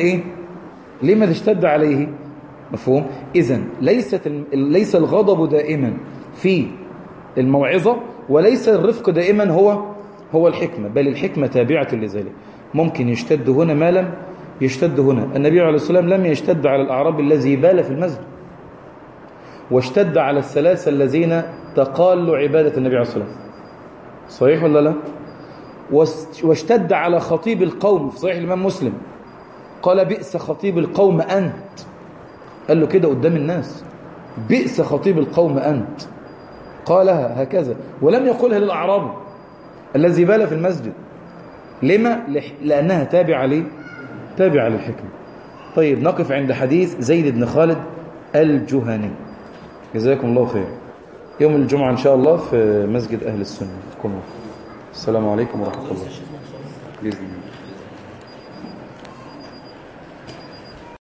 لما تشتد عليه؟ مفهوم؟ إذن ليس الغضب دائما في الموعظة، وليس الرفق دائما هو الحكمة، بل الحكمة تابعة لذلك. ممكن يشتد هنا ما لم يشتد هنا. النبي عليه الصلاة والسلام لم يشتد على الأعرابي الذي بال في المسجد، واشتد على الثلاثة الذين تقالوا عبادة النبي عليه الصلاة والسلام. صحيح ولا لا؟ واشتد على خطيب القوم في صحيح الإمام مسلم، قال بئس خطيب القوم أنت. قال له كده قدام الناس، بئس خطيب القوم أنت، قالها هكذا، ولم يقولها للأعرابي الذي بال في المسجد. لما؟ لأنها تابعة للحكمة. طيب نقف عند حديث زيد بن خالد الجهني. جزاكم الله خير. يوم الجمعة إن شاء الله في مسجد أهل السنة. السلام عليكم ورحمة الله. بإذن الله.